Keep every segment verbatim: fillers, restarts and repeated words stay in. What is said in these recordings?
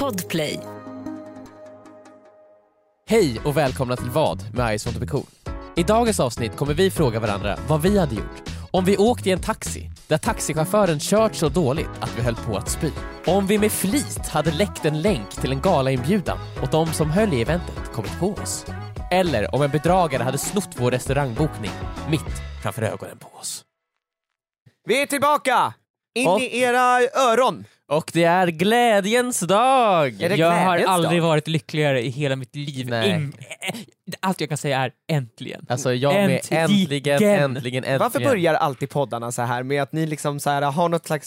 Podplay. Hej och välkomna till Vad med Ice Want to be cool. I dagens avsnitt kommer vi fråga varandra vad vi hade gjort om vi åkte i en taxi där taxichauffören kört så dåligt att vi höll på att spy. Om vi med flit hade läckt en länk till en galainbjudan och de som höll i eventet kommit på oss. Eller om en bedragare hade snott vår restaurangbokning mitt framför ögonen på oss. Vi är tillbaka! In och, i era öron! Och det är glädjens dag! Är det jag har glädjens aldrig dag? varit lyckligare i hela mitt liv. Nej. In, allt jag kan säga är äntligen. Alltså jag med äntligen, äntligen, äntligen, äntligen. Varför börjar alltid poddarna så här med att ni liksom så här har något slags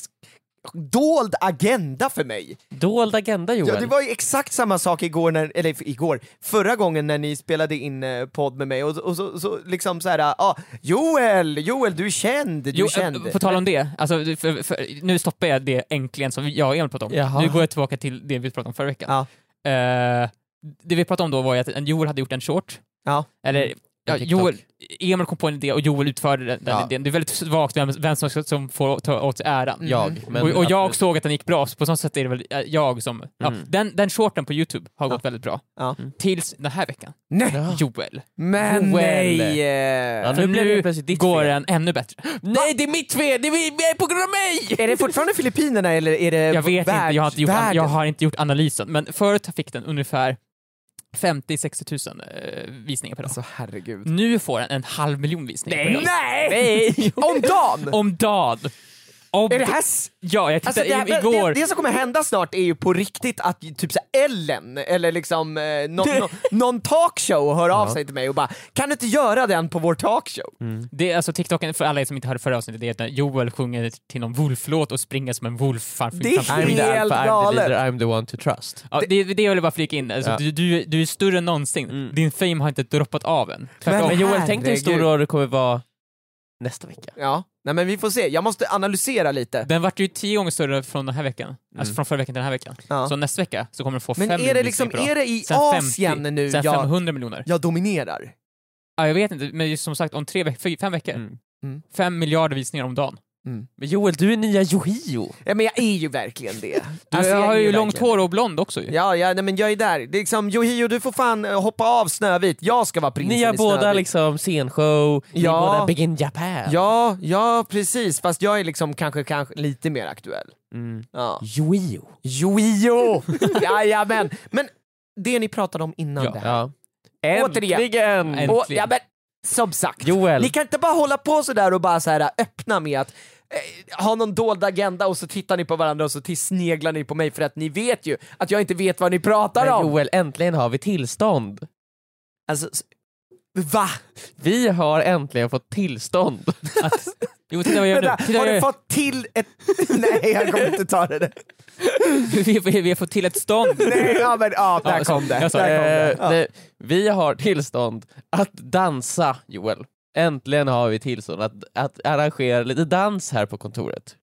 dold agenda för mig? Dold agenda, Joel? Ja, det var ju exakt samma sak igår, när, eller igår, förra gången när ni spelade in eh, podd med mig och, och så, så liksom så här, ja, ah, Joel, Joel, du är känd, du Jo, är känd. på tal om det, alltså, för, för, nu stoppar jag det äntligen som jag och Emil pratade om. Jaha. Nu går jag tillbaka till det vi pratade om förra veckan. Ja. Uh, det vi pratade om då var ju att Joel hade gjort en short. Ja. Eller ja, Joel, Emil kom på en idé och Joel utförde den, den Ja. idén. Det är väldigt svagt vem, vem som, som får ta åt sig äran. Jag. Men och, och jag absolut. såg att den gick bra, så på sånt sätt är det väl äh, jag som... Ja, Mm. den, den shorten på YouTube har Ja. gått väldigt bra. Ja. Tills den här veckan. Nej, Ja. Joel. men Joel. nej! Ja, För nu blev det nu plötsligt ditt går fel. den ännu bättre. Nej, det är mitt fel! Det är på grund av mig! Är det fortfarande Filippinerna eller är det Jag vet värld, inte, jag har inte, gjort, världen? jag har inte gjort analysen. Men förut fick den ungefär femtio till sextio tusen eh, visningar per dag. Alltså herregud. Nu får den en halv miljon visningar per dag. Nej! Nej! Om dagen! Om dagen! Om Är det här s- Ja, jag Alltså tittade det, här, igår. det, det som kommer hända snart är ju på riktigt att typ så här Ellen eller liksom eh, någon, nå- någon talkshow hör av sig till mig och bara, kan du inte göra den på vår talkshow? Mm. Det är alltså TikToken, för alla som inte hörde förra avsnittet, det är att när Joel sjunger till någon Wolf-låt och springer som en wolf framför Det är framför- I'm the helt alpha, I'm the galet. leader, I'm the one to trust. Ja, det, det jag ville bara flika in. Alltså, Ja. du, du, du är större än någonsin. Mm. Din fame har inte droppat av än. Tvärtom. Men Joel, tänk dig hur stor herregud. roll det kommer vara nästa vecka. Ja, nej men vi får se, jag måste analysera lite. Den vart ju tio gånger större från den här veckan. Alltså från förra veckan till den här veckan. Ja. Så nästa vecka så kommer den få Men fem är det miljoner liksom, visningar per är dag. det i Sen Asien femtio, nu sen jag, femhundra miljoner. jag dominerar? Ja, jag vet inte, men just som sagt om tre veck- fy- fem veckor. Mm. Mm. Fem miljarder visningar om dagen. Men Joel, du är nya Yohio. Ja men jag är ju verkligen det. Du Alltså, jag har är ju långt verkligen hår och blond också ju. Ja, ja nej, men jag är där. Det är liksom, Yohio, du får fan eh, hoppa av Snövit. Jag ska vara prinsen Ni har i båda Snövit. liksom scenshow, ni Ja. är båda Big in Japan. Ja, ja precis. Fast jag är liksom kanske, kanske lite mer aktuell. Mm. Ja. Yohio. Yohio! Jajamän! Men det ni pratade om innan Ja. det här. Ja. Återigen. Äntligen! Äntligen. Och, ja, men, som sagt, Joel. ni kan inte bara hålla på sådär och bara så här öppna med att eh, ha någon dold agenda och så tittar ni på varandra och så till sneglar ni på mig för att ni vet ju att jag inte vet vad ni pratar Men om. Joel, äntligen har vi tillstånd. Alltså, s- va? Vi har äntligen fått tillstånd. Att, jo, titta vad jag gör Vänta, nu. Titta har vad du jag gör. fått till ett... Nej, jag kommer inte ta det. vi, vi, vi har fått till ett stånd. Nej, ja men ja, där Ja, kom det. jag sa Där kom det. Eh, det, vi har tillstånd att dansa, Joel. Äntligen har vi tillstånd att, att arrangera lite dans här på kontoret.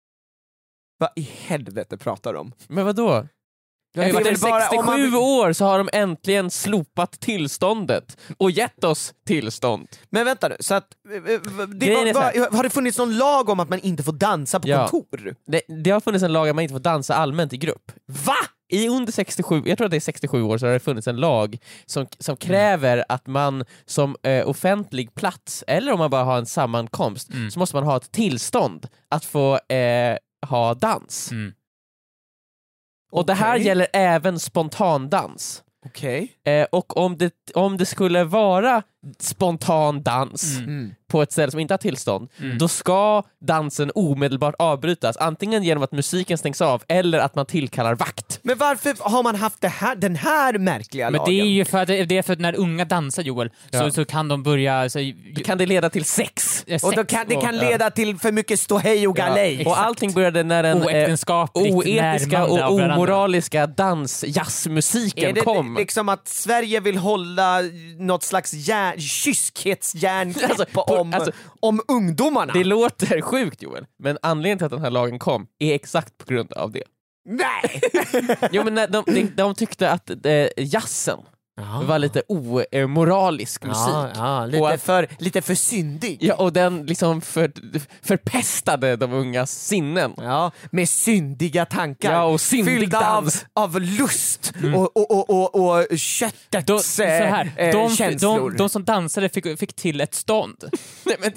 Vad i helvete pratar de om? Men vad då? Det är Efter väl bara- om man sextiosju vill- år så har de äntligen slopat tillståndet och gett oss tillstånd. Men vänta nu, så att... eh, Det Grejen är så var, här. var, har det funnits någon lag om att man inte får dansa på Ja. kontor? Det, det har funnits en lag att man inte får dansa allmänt i grupp. Va? I under sextiosju, jag tror att det är sextiosju år, så har det funnits en lag som, som kräver att man som eh, offentlig plats, eller om man bara har en sammankomst, Mm. så måste man ha ett tillstånd att få eh, ha dans. Mm. Och det här Okej. gäller även spontandans. Okej. Eh, och om det, om det skulle vara spontan dans Mm. Mm. på ett ställe som inte har tillstånd, Mm. då ska dansen omedelbart avbrytas, antingen genom att musiken stängs av eller att man tillkallar vakt. Men varför har man haft det här, den här märkliga Men lagen? det är ju för att, det är för att när unga dansar, Joel, Ja. så, så kan de börja... Så, Då kan det leda till sex. eh, Och då sex kan, det kan och- leda till för mycket ståhej och galej. Och allting började när den eh, Oäktenskapligt oetiska närmande av och varandra. omoraliska dans-jazzmusiken Är det kom. liksom att Sverige vill hålla något slags jär, kyskhetsjärngrepp Alltså, på- om, alltså, om ungdomarna? Det låter sjukt, Joel, men anledningen till att den här lagen kom är exakt på grund av det. Nej! Jo, men när de, de, de tyckte att eh, jazzen Det var lite omoralisk musik. Ja, ja, lite, Och att- för, lite för syndig. Ja, och den liksom för, förpestade de ungas sinnen. Ja, med syndiga tankar. Ja, och syndig fyllda av, dans. av lust och, och, och, och, och köttets De, så här, eh, de, känslor. de, de som dansade fick, fick till ett stånd. Nej, men,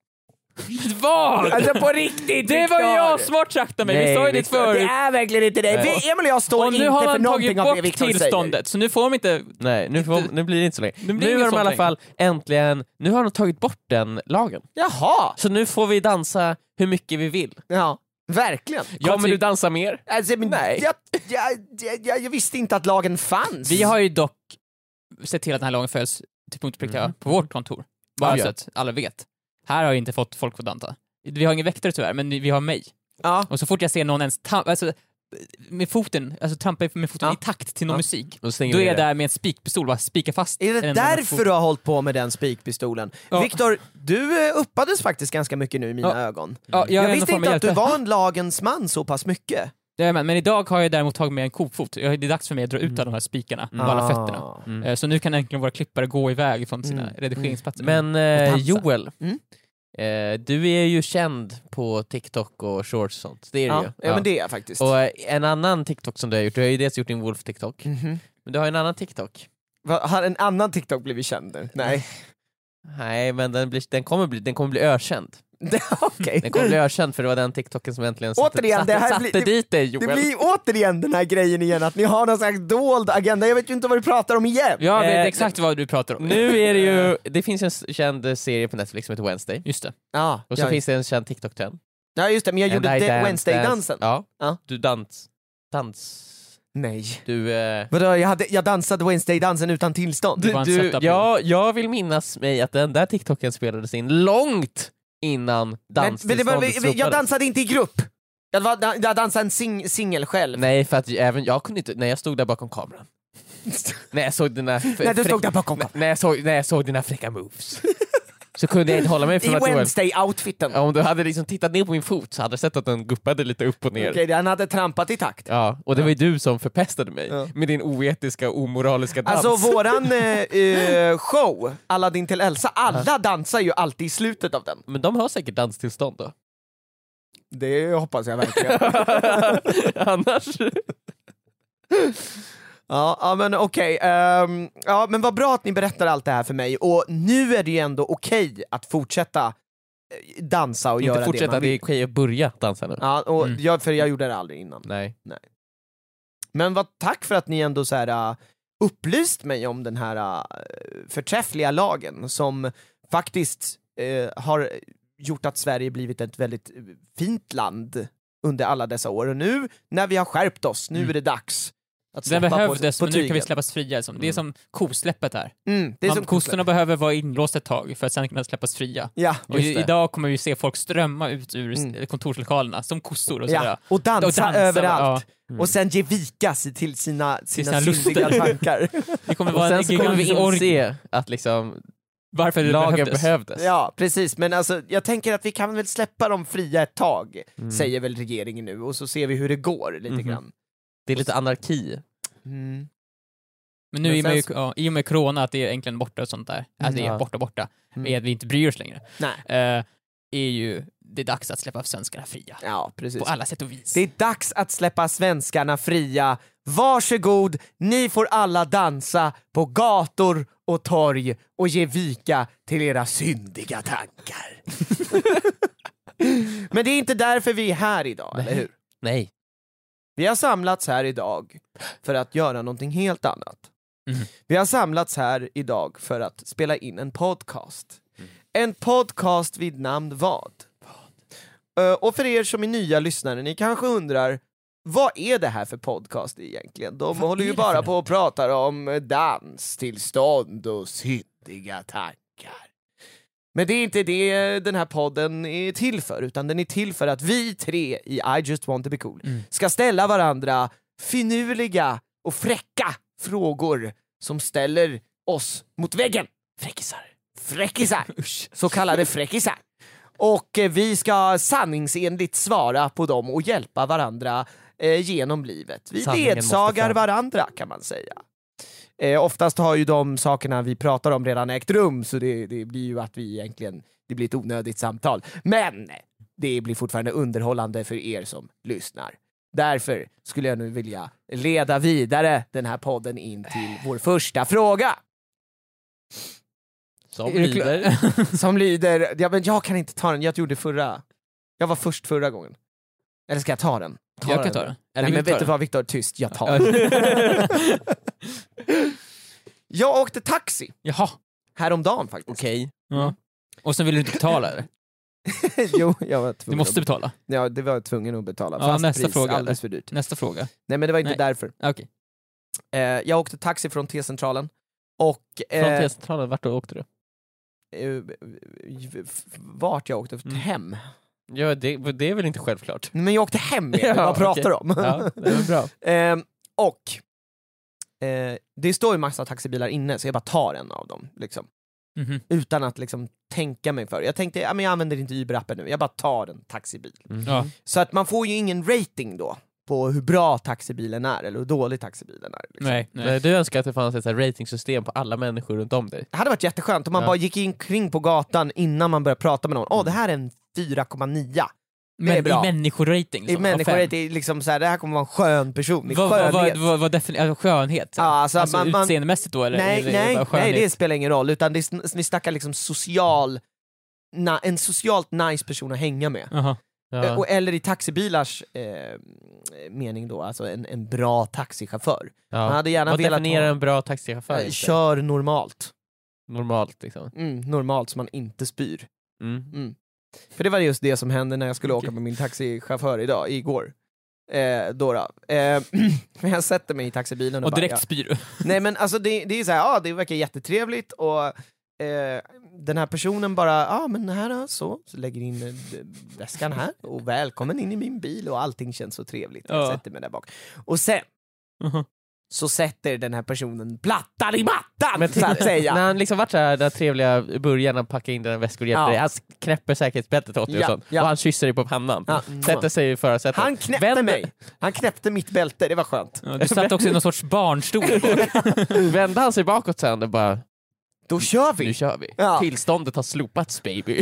Vad? Alltså på riktigt, Det var Viktor! jag smart sagt av mig, vi Nej, sa ju det Viktor, Det förut. är verkligen inte det. Vi, Emil och jag står Och nu inte har för man tagit någonting av det bort Viktor säger. tillståndet, så nu får de inte... nej, nu, får, nu blir det inte så länge. Nu blir det Nu inget har de i sånt alla längre. fall äntligen, nu har de tagit bort den lagen. Jaha, Så nu får vi dansa hur mycket vi vill. ja, verkligen. Kommer du dansa mer? Alltså, men Nej. Jag, jag, jag, jag, jag visste inte att lagen fanns. Vi har ju dock sett till att den här lagen följs till punkt och pricka Mm. på vårt kontor. Bara Ja. så att alla vet. Här har jag inte fått folk att dansa. Vi har ingen väktare tyvärr, men vi har mig. Ja. Och så fort jag ser någon ens ta- alltså, med foten, alltså trampa med foten Ja. i takt till någon Ja. musik, Då stänger då vi är jag det. där med en spikpistol och bara spikar fast. Är det en- därför du har hållit på med den spikpistolen? Ja. Viktor, du eh, uppades faktiskt ganska mycket nu i mina Ja. ögon. Ja, jag, Jag, är ändå visste fan med inte att du hjälte. var en lagens man så pass mycket. Ja, men, men idag har jag däremot tagit med en kofot. Jag, det är dags för mig att dra ut av de här spikarna på alla fötterna. Ah. Mm. Eh, Så nu kan äntligen våra klippare gå iväg från sina Mm. redigeringsplatser. Men Och eh, dansa. Joel, Mm. eh, du är ju känd på TikTok och shorts och sånt. Det är Ja, du ju. ja, men det är jag faktiskt. Och eh, en annan TikTok som du har gjort, du har ju dels gjort din Wolf-TikTok, Mhm. men du har en annan TikTok. Va, har en annan TikTok blivit känd nu? Nej. Nej, men den, blir, den, kommer bli, den kommer bli ökänd. Okej. Den kommer bli ökänd för det var den TikToken som äntligen satte, Återigen, satte, det här satte blir- det- dit dig Det Joel. blir återigen den här grejen igen, att ni har någon slags dold agenda. Jag vet ju inte vad du pratar om igen. Jag vet Eh, exakt vad du pratar om. Nu är det ju, det finns ju en känd serie på Netflix som heter Wednesday. Just det. Ja, Och så ja, finns det en känd TikTok-trend. ja just det, men jag gjorde And I det dance, Wednesday-dansen. dance. Ja, Ja. du dans. Dans. Nej. Du... Eh, Vadå, jag, hade, jag dansade Wednesday-dansen utan tillstånd? Det var en du, setup. ja, jag vill minnas mig att den där TikToken spelades in långt innan men, men det var, danstillståndet jag slopades. dansade inte i grupp. Jag, var, jag dansade en sing, singel själv. Nej, för att även jag kunde inte, när jag stod där bakom kameran. När jag såg dina... När du stod där bakom kameran. När jag såg, när jag såg dina fräcka moves. Så kunde jag inte hålla mig från I att... Joel, Wednesday-outfiten. om du hade liksom tittat ner på min fot så hade du sett att den guppade lite upp och ner. Okej, den hade trampat i takt. Ja, och det var ju du som förpestade mig Ja. med din oetiska, omoraliska dans. Alltså våran eh, eh, show, Aladdin till Elsa, alla dansar ju alltid i slutet av den. Men de har säkert danstillstånd då. Det hoppas jag verkligen. Annars... Ja, ja men okej. Ehm, ja, men vad bra att ni berättar allt det här för mig. Och nu är det ju ändå okej att fortsätta eh, dansa och göra Inte det fortsätta, man det är vill. okej att börja dansa nu. Ja, och Mm. jag, för jag gjorde det aldrig innan. Nej. Men vad, tack för att ni ändå så här, uh, upplyst mig om den här uh, förträffliga lagen som faktiskt uh, har gjort att Sverige blivit ett väldigt uh, fint land under alla dessa år. Och nu när vi har skärpt oss, nu Mm. är det dags att Den släppa behövdes, på, på men nu kan vi tygen. släppas fria. Som. Det är som kosläppet här. Mm, det är Man, som kossorna behöver vara inlåsta ett tag för att sen kunna släppas fria. Ja, Och Just det. idag kommer vi se folk strömma ut ur Mm. kontorslokalerna som kossor och så ja. där. Och dansa, Och dansa, överallt. ja. Mm. Och sen ge vika sig till sina, sina, sina syndiga luster. tankar. Det kommer Och vara sen en så kommer vi gigantisk orgie. inse att liksom Varför det lagen behövdes. behövdes. Ja, precis. Men alltså, jag tänker att vi kan väl släppa dem fria ett tag, Mm. säger väl regeringen nu, och så ser vi hur det går lite Mhm. grann. Det är lite anarki. Mm. Men nu Men i och med, sen ja, i och med corona, att det är egentligen borta och sånt där, alltså det är Ja. borta borta, Mm. är att vi inte bryr oss längre, Nej. eh, är ju det är dags att släppa svenskarna fria. Ja, precis. På alla sätt och vis. Det är dags att släppa svenskarna fria. Varsågod, ni får alla dansa på gator och torg och ge vika till era syndiga tankar. Men det är inte därför vi är här idag, Nej. eller hur? Nej. Vi har samlats här idag för att göra någonting helt annat. Mm. Vi har samlats här idag för att spela in en podcast. En podcast vid namn vad? Uh, och för er som är nya lyssnare, ni kanske undrar, vad är det här för podcast egentligen? De Vad håller är ju det bara för på och pratar om danstillstånd och syndiga tankar. Men det är inte det den här podden är till för, utan den är till för att vi tre i I just want to be cool Mm. ska ställa varandra finurliga och fräcka frågor som ställer oss mot väggen. Fräckisar. Fräckisar. Så kallade fräckisar. Och eh, vi ska sanningsenligt svara på dem och hjälpa varandra eh, genom livet. Vi Sanningen måste ledsagar fram. varandra, kan man säga. Eh, oftast har ju de sakerna vi pratar om redan ägt rum, så det, det blir ju att vi egentligen, det blir ett onödigt samtal. Men det blir fortfarande underhållande för er som lyssnar. Därför skulle jag nu vilja leda vidare den här podden in till vår första fråga. Som lyder. Som lyder, ja, men jag kan inte ta den, jag gjorde förra. Jag var först förra gången. Eller ska jag ta den? Ta jag kan den. ta den. Nej, men vet du vad Viktor, tyst, jag tar den. Jag åkte taxi. Jaha. Häromdagen faktiskt. Okej. Ja. Och sen vill du inte betala eller? Jo, jag var tvungen. Du måste betala. Ja, det var jag tvungen att betala. Ja, Fast nästa pris, fråga, alldeles eller? för dyrt. Nästa fråga. Nej, men det var inte Nej. därför. Okej. Eh, jag åkte taxi från T-centralen. Och... Från Eh, T-centralen, vart då åkte du? eh, f- vart jag åkte? Mm. Hem. Ja, det, det är väl inte självklart. Men jag åkte hem med, Ja, vad pratar du okej. om? Ja, det är bra. Eh, och eh, det står ju massa taxibilar inne, så jag bara tar en av dem liksom. Mhm. Utan att liksom tänka mig för. Jag tänkte, ja, men jag använder inte Uber-appen nu, jag bara tar en taxibil. Mm. Ja. Så att man får ju ingen rating då på hur bra taxibilen är eller hur dålig taxibilen är. Liksom. Nej, nej. Men du önskar att det fanns ett så här ratingsystem på alla människor runt om dig. Det hade varit jätteskönt om man Ja. bara gick in kring på gatan innan man började prata med någon. Åh, oh, det här är en fyra komma nio. Men är bra. i människorating? I som- människor av är fem. det liksom så här, det här kommer vara en skön person. Vad vad- Skönhet. vad- vad- vad defini- alltså, skönhet? Ja, alltså, alltså man- man- utseendemässigt då? Eller, Nej, eller nej, bara nej, skönhet? det spelar ingen roll. Utan det är, vi snackar liksom social, na, en socialt nice person att hänga med. Jaha. Ja. Och, eller i taxibilars eh, mening då, alltså en, en bra taxichaufför. Ja. Man hade gärna Vad velat definierar ha, en bra taxichaufför? eh, inte? kör normalt. Normalt liksom. Mm, normalt så man inte spyr. Mm. Mm. För det var just det som hände när jag skulle Okej. åka med min taxichaufför idag, igår. Eh, då då. Eh, men jag sätter mig i taxibilen och, Och bara, direkt ja. spyr du? Nej men alltså det, det är så här, ja det verkar jättetrevligt och eh, den här personen bara, ja men här då, så, så lägger in eh, väskan här och välkommen in i min bil och allting känns så trevligt. Jag Ja. sätter mig där bak. Och sen Mhm. så sätter den här personen plattan i mattan, Men så att säga. När han liksom varit så här, den trevliga i början och packar in den väskor och hjälper Ja. dig, han knäpper säkerhetsbältet åt dig Ja, och sånt. ja. Och han kysser dig på pannan. Ja. Sätter sig i förarsätet. Han knäppte Vänder- mig. Han knäppte mitt bälte, det var skönt. Ja, du satt också i någon sorts barnstol. Vände han sig bakåt sen och bara, Då kör vi! nu kör vi. Ja. Tillståndet har slopats baby.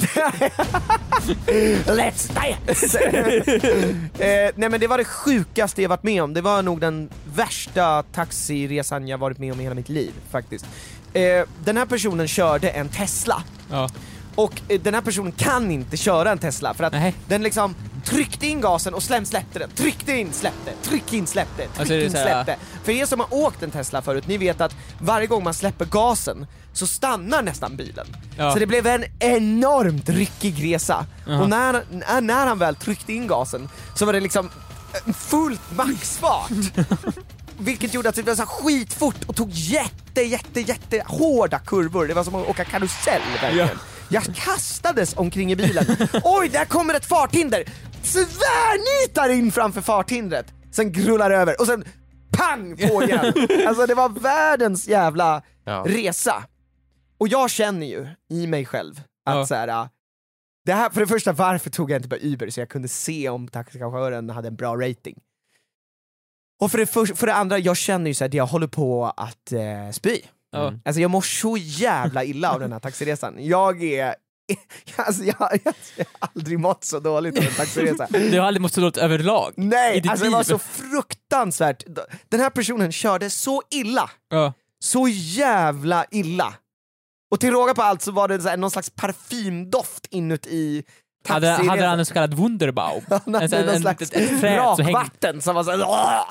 Let's dance! eh, nej men det var det sjukaste jag varit med om. Det var nog den värsta taxiresan jag varit med om i hela mitt liv faktiskt. Eh, den här personen körde en Tesla. Ja. Och eh, den här personen kan inte köra en Tesla för att Nej. den liksom tryckte in gasen och släm släppte den. Tryckte in, släppte, tryck in, släppte, tryck Alltså, det är in, så här- släppte. För er som har åkt en Tesla förut, ni vet att varje gång man släpper gasen så stannar nästan bilen. Ja. Så det blev en enormt ryckig resa. Jaha. Och när, när, när han väl tryckte in gasen så var det liksom eh, fullt maxfart. Vilket gjorde att det var så här skitfort och tog jätte, jätte, jätte hårda kurvor. Det var som att åka karusell verkligen. Ja. Jag kastades omkring i bilen. Oj, där kommer ett farthinder! Tvärnitar in framför farthindret. Sen grullar över och sen pang på igen. Alltså det var världens jävla Ja. resa. Och jag känner ju i mig själv att Ja. så här, äh, det här, för det första, varför tog jag inte bara Uber så jag kunde se om taxichauffören hade en bra rating? Och för det, för, för det andra, jag känner ju så här, att jag håller på att eh, spy. Ja. Mm. Alltså jag mår så jävla illa av den här taxiresan. Jag är... Alltså jag, jag, jag har aldrig mått så dåligt av en taxiresa. Du har aldrig mått så dåligt överlag? I Nej, ditt alltså det var liv? så fruktansvärt. Den här personen körde så illa. Ja. Så jävla illa. Och till råga på allt så var det så här, någon slags parfymdoft inuti Hade, taxiresan. hade han en så kallad Wunderbaum? Han hade En sån- någon en- slags ett- ett träd som hängde- rakvatten som var såhär...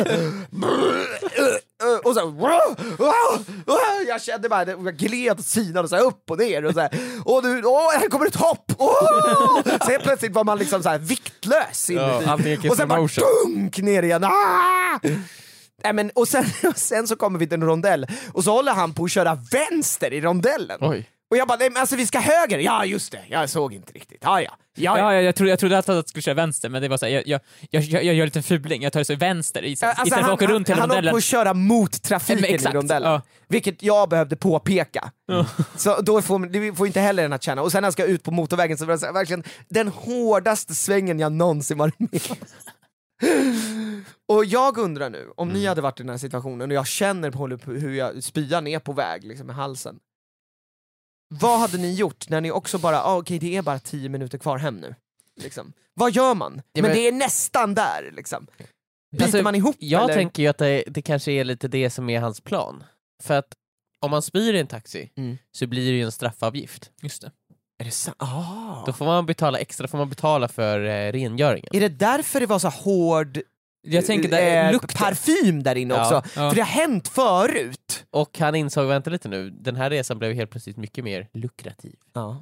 Och så jag kände bara, jag gled sidan så här upp och ner och så här. Och nu, åh, här kommer ett hopp! Åh! Så helt plötsligt var man liksom så här viktlös inuti. Ja, allting gick i Och sen bara motion. dunk ner igen. Ah! Nej, men, och, sen, och sen så kommer vi till en rondell och så håller han på att köra vänster i rondellen. Oj. Och jag bara, nej, men alltså vi ska höger. Ja just det, jag såg inte riktigt. Ja ja. Ja, Ja, jag, jag, trodde, jag trodde att jag skulle köra vänster, men det var så här, jag, jag, jag, jag, jag gör lite fuling, jag tar så vänster i, Alltså, istället för att åka runt hela han, han håller rondellen. på att köra mot trafiken Men exakt, i rondellen. ja. Vilket jag behövde påpeka. Så då får, det får inte heller den att känna. Och sen när jag ska ut på motorvägen så var det så här, verkligen den hårdaste svängen jag någonsin varit med om. Och jag undrar nu, om Mm. ni hade varit i den här situationen och jag känner på hur jag spyan är på väg liksom, med halsen. Vad hade ni gjort när ni också bara, ah, okej okay, det är bara tio minuter kvar hem nu? Liksom. Vad gör man? Ja, men, men- det är nästan där liksom. Biter Alltså, man ihop Jag eller? tänker ju att det, det kanske är lite det som är hans plan. För att om man spyr i en taxi Mm. så blir det ju en straffavgift. Just det. Är det sant? Ah. Då får man betala extra, får man betala för eh, rengöringen. Är det därför det var så hård Jag tänker där eh, lukten. parfym där inne Ja. också? Ja. För det har hänt förut. Och han insåg, vänta lite nu, den här resan blev helt plötsligt mycket mer lukrativ. Ja.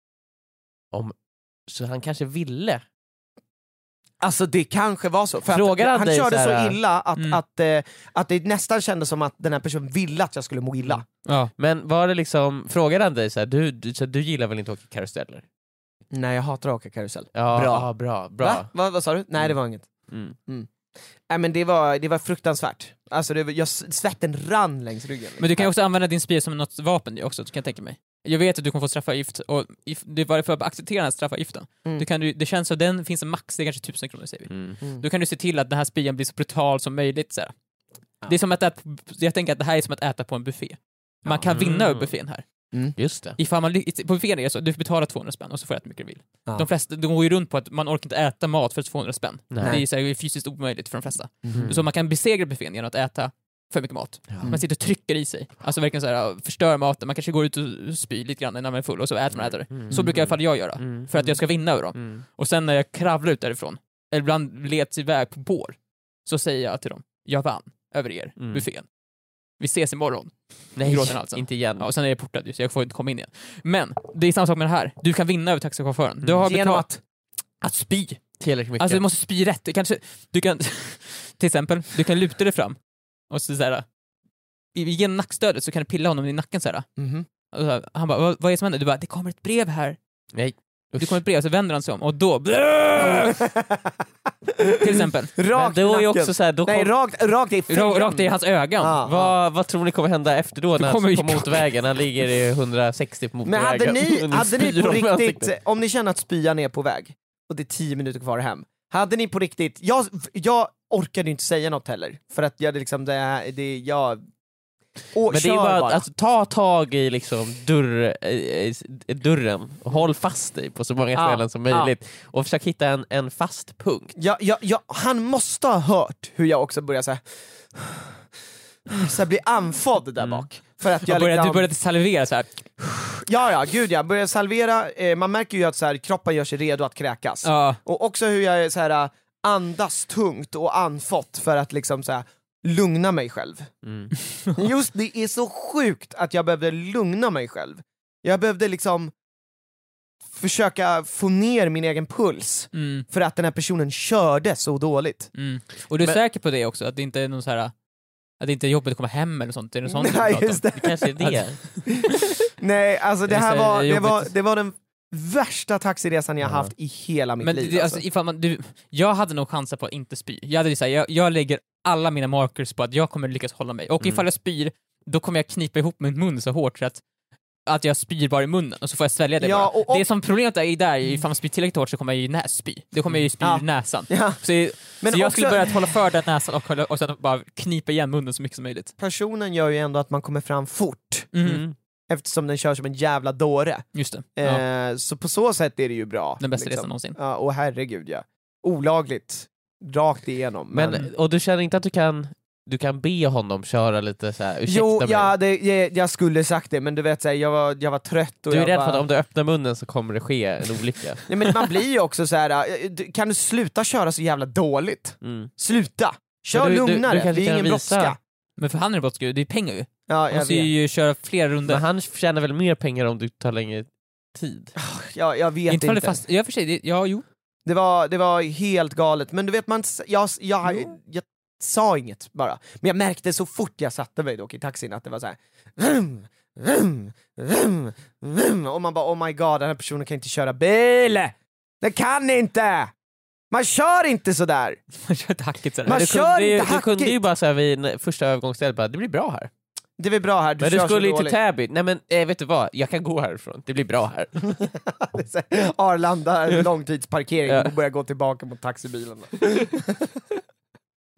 Så han kanske ville. Alltså det kanske var så. För Frågar att han han dig körde så så, här- illa att, Mm. att, eh, att det nästan kändes som att den här personen ville att jag skulle må illa. Ja. Men var det liksom, frågade han dig så här, du, du, så du gillar väl inte att åka karuseller? Nej, jag hatar att åka karusell. Ja, Bra. ja, bra, bra. Va? Vad, vad sa du? Nej, det var inget. Mm. Nej men det var, det var fruktansvärt. Alltså det var, jag, svetten rann längs ryggen. Men du kan ju också använda din spya som något vapen ju också, kan jag tänka mig. Jag vet att du kommer få straffavgift, och if, det är bara för att acceptera den här straffavgiften. Mm. Du kan, du, det känns som den finns en max, det är kanske tusen kronor säger vi. Mm. Mm. Då kan du se till att den här spyan blir så brutal som möjligt. Så här. Det är som att äta, jag tänker att det här är som att äta på en buffé. Man kan Mm. vinna över buffén här. Just det. Ifall man, ly- på buffén är det så, du betalar tvåhundra spänn och så får jag äta hur mycket du vill. Ja. De flesta, de går ju runt på att man orkar inte äta mat för tvåhundra spänn. Nej. Det är ju så här, fysiskt omöjligt för de flesta. Mm. Så man kan besegra buffén genom att äta för mycket mat. Ja. Man sitter och trycker i sig. Alltså verkligen så här, förstör maten. Man kanske går ut och spyr lite grann när man är full och så äter man och äter det. Mm. Så brukar i alla fall jag göra. Mm. För att jag ska vinna över dem. Mm. Och sen när jag kravlar ut därifrån, eller ibland leds iväg på bår, så säger jag till dem, jag vann över er, Mm. buffén. Vi ses imorgon. Nej, Gråter han alltså. inte igen. Ja, och sen är jag portad ju, så jag får inte komma in igen. Men, det är samma sak med det här. Du kan vinna över taxichauffören. Du har Genom betalat att... att spy. Tillräckligt mycket. Alltså du måste spy rätt. Det kanske, du kan, till exempel, du kan luta dig fram och så såhär, genom nackstödet så kan du pilla honom i nacken såhär. Mhm. Och så här, han bara, vad, vad är det som händer? Du bara, det kommer ett brev här. Nej. Det kommer ett brev, så vänder han sig om och då till exempel. Men Rakt i då är ju nacken. också så här, då Nej, kom, rakt, rakt i fejan. Ra- Rakt i hans ögon. Ja. vad, vad tror ni kommer hända efter då Du när kommer han ju- på motorvägen? Han ligger i hundrasextio på Men motorvägen. hade ni, Och hade ni spyr på om riktigt, ansiktet. om ni känner att spyan är på väg och det är tio minuter kvar hem, hade ni på riktigt, jag, jag orkade inte säga något heller, för att jag hade liksom, det, här- det jag... Och Men det är kör ju bara, bara. alltså, ta tag i liksom dörr, eh, eh, dörren och håll fast dig på så många Ja, ställen som ja. möjligt och försök hitta en, en fast punkt. Ja, ja, ja, han måste ha hört hur jag också börjar så här, så här bli andfådd där bak. För att jag Jag började, liksom, du började salivera så här. ja, ja, gud ja, börjar salvera, eh, man märker ju att så här, kroppen gör sig redo att kräkas. Ja. Och också hur jag är så här, andas tungt och andfått för att liksom så här, lugna mig själv. Mm. Just det är så sjukt att jag behövde lugna mig själv. Jag behövde liksom försöka få ner min egen puls Mm, för att den här personen körde så dåligt. mm. Och du är Men- säker på det också? Att det inte är någon så här, att det inte är jobbigt att komma hem eller sånt? Är det något sånt du Nej, pratar om? just det. Det kanske är det. Nej, alltså det Det är här så var, det jobbigt. var, det var den värsta taxiresan jag Ja. haft i hela mitt Men liv. det, alltså. alltså, ifall man, du, jag hade nog chanser på att inte spy. Jag, hade ju så här, jag, jag lägger alla mina markers på att jag kommer lyckas hålla mig. Och Mm. ifall jag spyr, då kommer jag knipa ihop min mun så hårt så att, att jag spyr bara i munnen och så får jag svälja det Ja, bara. och- och- Det som problemet är där, är ifall man spyr tillräckligt hårt så kommer jag ju nässpy. Då kommer jag ju spy Ja. i näsan. Ja. Så, Men så jag också- skulle börja hålla för den näsan och, hålla- och sen bara knipa igen munnen så mycket som möjligt. Personen gör ju ändå att man kommer fram fort, Mm. Mm. eftersom den kör som en jävla dåre. Just det. Ja. Eh, så på så sätt är det ju bra. Den bästa liksom. resan någonsin. Ja, och herregud ja. Olagligt. Rakt igenom. Men, Men, och du känner inte att du kan, du kan be honom köra lite så här, ursäkta jo, mig. ja, det, jag, jag skulle sagt det, men du vet, så här, jag, var, jag var trött och Du är jag rädd bara... för att om du öppnar munnen så kommer det ske en olycka. Nej, men man blir ju också så här. eh, du- kan du sluta köra så jävla dåligt? Mm. Sluta! Kör Men du- du- lugnare, du kanske det är kan ingen visa- brådska. Men för han är det brottskul, det är pengar ju. Ja, Han jag måste vet. ju köra flera runder. Men han tjänar väl mer pengar om du tar längre tid? Ja, jag vet inte inte. för det fast, ja för sig, det, ja jo. Det var, det var helt galet, men du vet, man, s- jag, jag, jag, jag sa inget bara. Men jag märkte så fort jag satte mig dock i taxin att det var så här. Vrum, vrum, vrum, vrum. Och man bara, oh my god, den här personen kan inte köra bil! Den kan inte! Man kör inte sådär! Man kör inte hackigt sådär. Man du kör kunde, ju, inte du kunde ju hackigt. bara säga vid en första övergångsstället bara, det blir bra här. Det är väl bra här, du Men kör du så skulle ju till dåligt. Täby, nej men eh, vet du vad, jag kan gå härifrån, det blir bra här. Det är så här, Arlanda, långtidsparkering, Ja. och börjar gå tillbaka mot taxibilarna.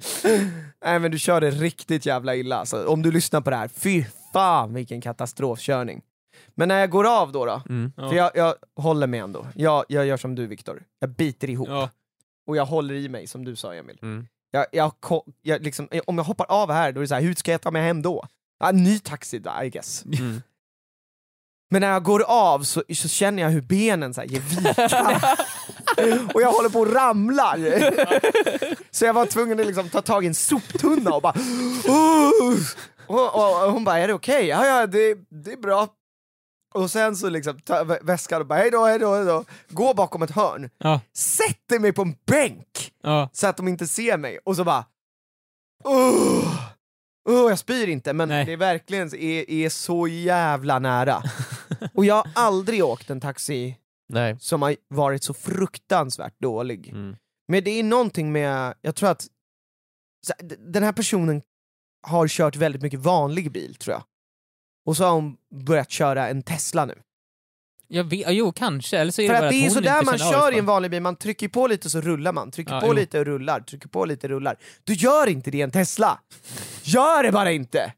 Nej men du körde riktigt jävla illa alltså. Om du lyssnar på det här, fy fan vilken katastrofkörning. Men när jag går av då då, Mm. för jag, jag håller med ändå. Jag, jag gör som du Viktor, jag biter ihop. Ja. Och jag håller i mig som du sa Emil. Mm. Jag, jag, jag, liksom, om jag hoppar av här då är det så här, hur ska jag ta mig hem då? Ja, ny taxi då, I guess. Mm. Men när jag går av så, så känner jag hur benen så här ger vika. Och jag håller på att ramla. Så jag var tvungen att liksom ta tag i en soptunna och bara... Uh! Och, och, och hon bara, är det okej? Okay? Ja, ja, det, det är bra. Och sen så liksom tar väskan och bara, hej då, hej då, hej då. Går bakom ett hörn. Ja. Sätter mig på en bänk. Ja. Så att de inte ser mig. Och så bara... Uh! Uh, jag spyr inte, men Nej. det är verkligen är, är så jävla nära. Och jag har aldrig åkt en taxi Nej. som har varit så fruktansvärt dålig. Mm. Men det är någonting med, jag tror att så, d- den här personen har kört väldigt mycket vanlig bil tror jag. Och så har hon börjat köra en Tesla nu. Jag vet, jo, kanske. Eller så är För det att bara det är att så hon där inte man känner av kör det. i en vanlig bil, man trycker på lite så rullar man, trycker Ja, på jo. lite och rullar, trycker på lite och rullar. Du gör inte det i en Tesla! Gör det bara inte!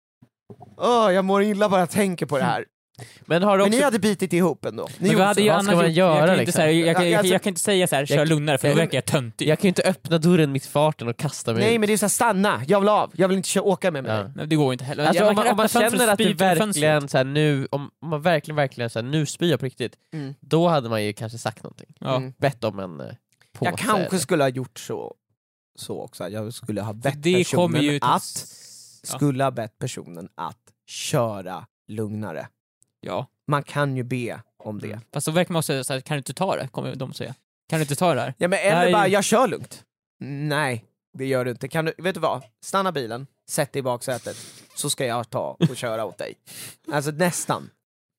Åh, jag mår illa bara jag tänker på det här. Men har du Men också... ni hade bitit ihop ändå. Ni Men gjorde vad hade så. jag Vad ska annars man gjort? göra, jag, kan inte liksom? säga, jag, jag, jag, Alltså- jag kan inte säga så här, kör Jag- lugnare för då jag- verkar jag töntig. Jag kan ju inte öppna dörren mitt i farten och kasta mig Nej ut. men det är så här, stanna, jag vill av, jag vill inte köra, åka med mig. Ja. Nej, det går inte heller. Alltså, Ja, om man, kan om man öppna fönstret känner och att det spy ut genom verkligen fönstret. så här, nu, om om man verkligen verkligen så här, nu spyr jag på riktigt, Mm. då hade man ju kanske sagt någonting. Ja. Mm. Bett om en eh, påse. Jag kanske eller- skulle ha gjort så, så också, jag skulle ha bett Det kommer personen ju till- att, Ja. skulle ha bett personen att köra lugnare. Ja. Man kan ju be om det. Mm. Fast då verkar man också säga så här, kan du inte ta det? Kommer de säga. Kan du inte ta det här? Ja men eller Nej. bara, jag kör lugnt. Nej, det gör du inte. Kan du, vet du vad? Stanna bilen, sätt dig i baksätet, så ska jag ta och köra åt dig. Alltså nästan.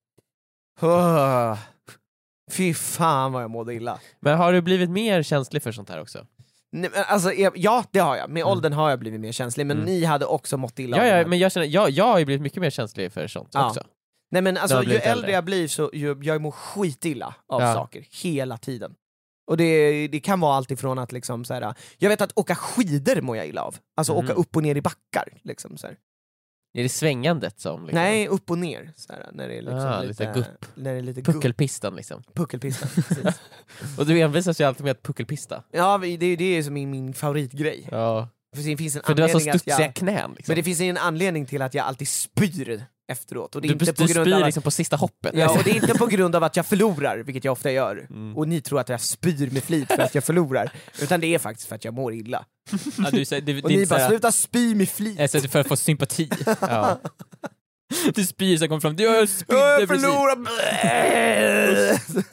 Oh. Fy fan vad jag mådde illa. Men har du blivit mer känslig för sånt här också? Nej, men alltså, jag- ja, det har jag. Med Mm. åldern har jag blivit mer känslig, men Mm. ni hade också mått illa av Ja, det ja, här. men jag känner, jag, jag har ju blivit mycket mer känslig för sånt Ja. också. Nej men Du alltså, har ju blivit äldre äldre. jag blir så ju, jag mår skitilla av Ja. saker, hela tiden. Och det, det kan vara allt ifrån att liksom så här, jag vet att åka skidor mår jag illa av. Alltså Mhm. åka upp och ner i backar. Liksom, så här. Är det svängandet som liksom, Nej, upp och ner. Så här, när det är liksom Ah, lite, lite gupp. När det är lite gupp. puckelpistan liksom? Puckelpistan. precis. Och du envisas ju alltid med att puckelpista. Ja, det, det är som min, min favoritgrej. Ja. För det finns en För du har så anledning att studsiga jag, knän liksom. Men det finns en anledning till att jag alltid spyr efteråt. Och det är du inte du på grund spyr av att, liksom på sista hoppet. ja, och det är inte på grund av att jag förlorar, vilket jag ofta gör. Mm. Och ni tror att jag spyr med flit för att jag förlorar. Utan det är faktiskt för att jag mår illa. Ja, du, säger- det, det, Och är ni inte så bara, här, sluta spy med flit! jag säger för att få sympati. Ja. Du spyr så kommer fram, du jag spydde Jag precis. förlorar!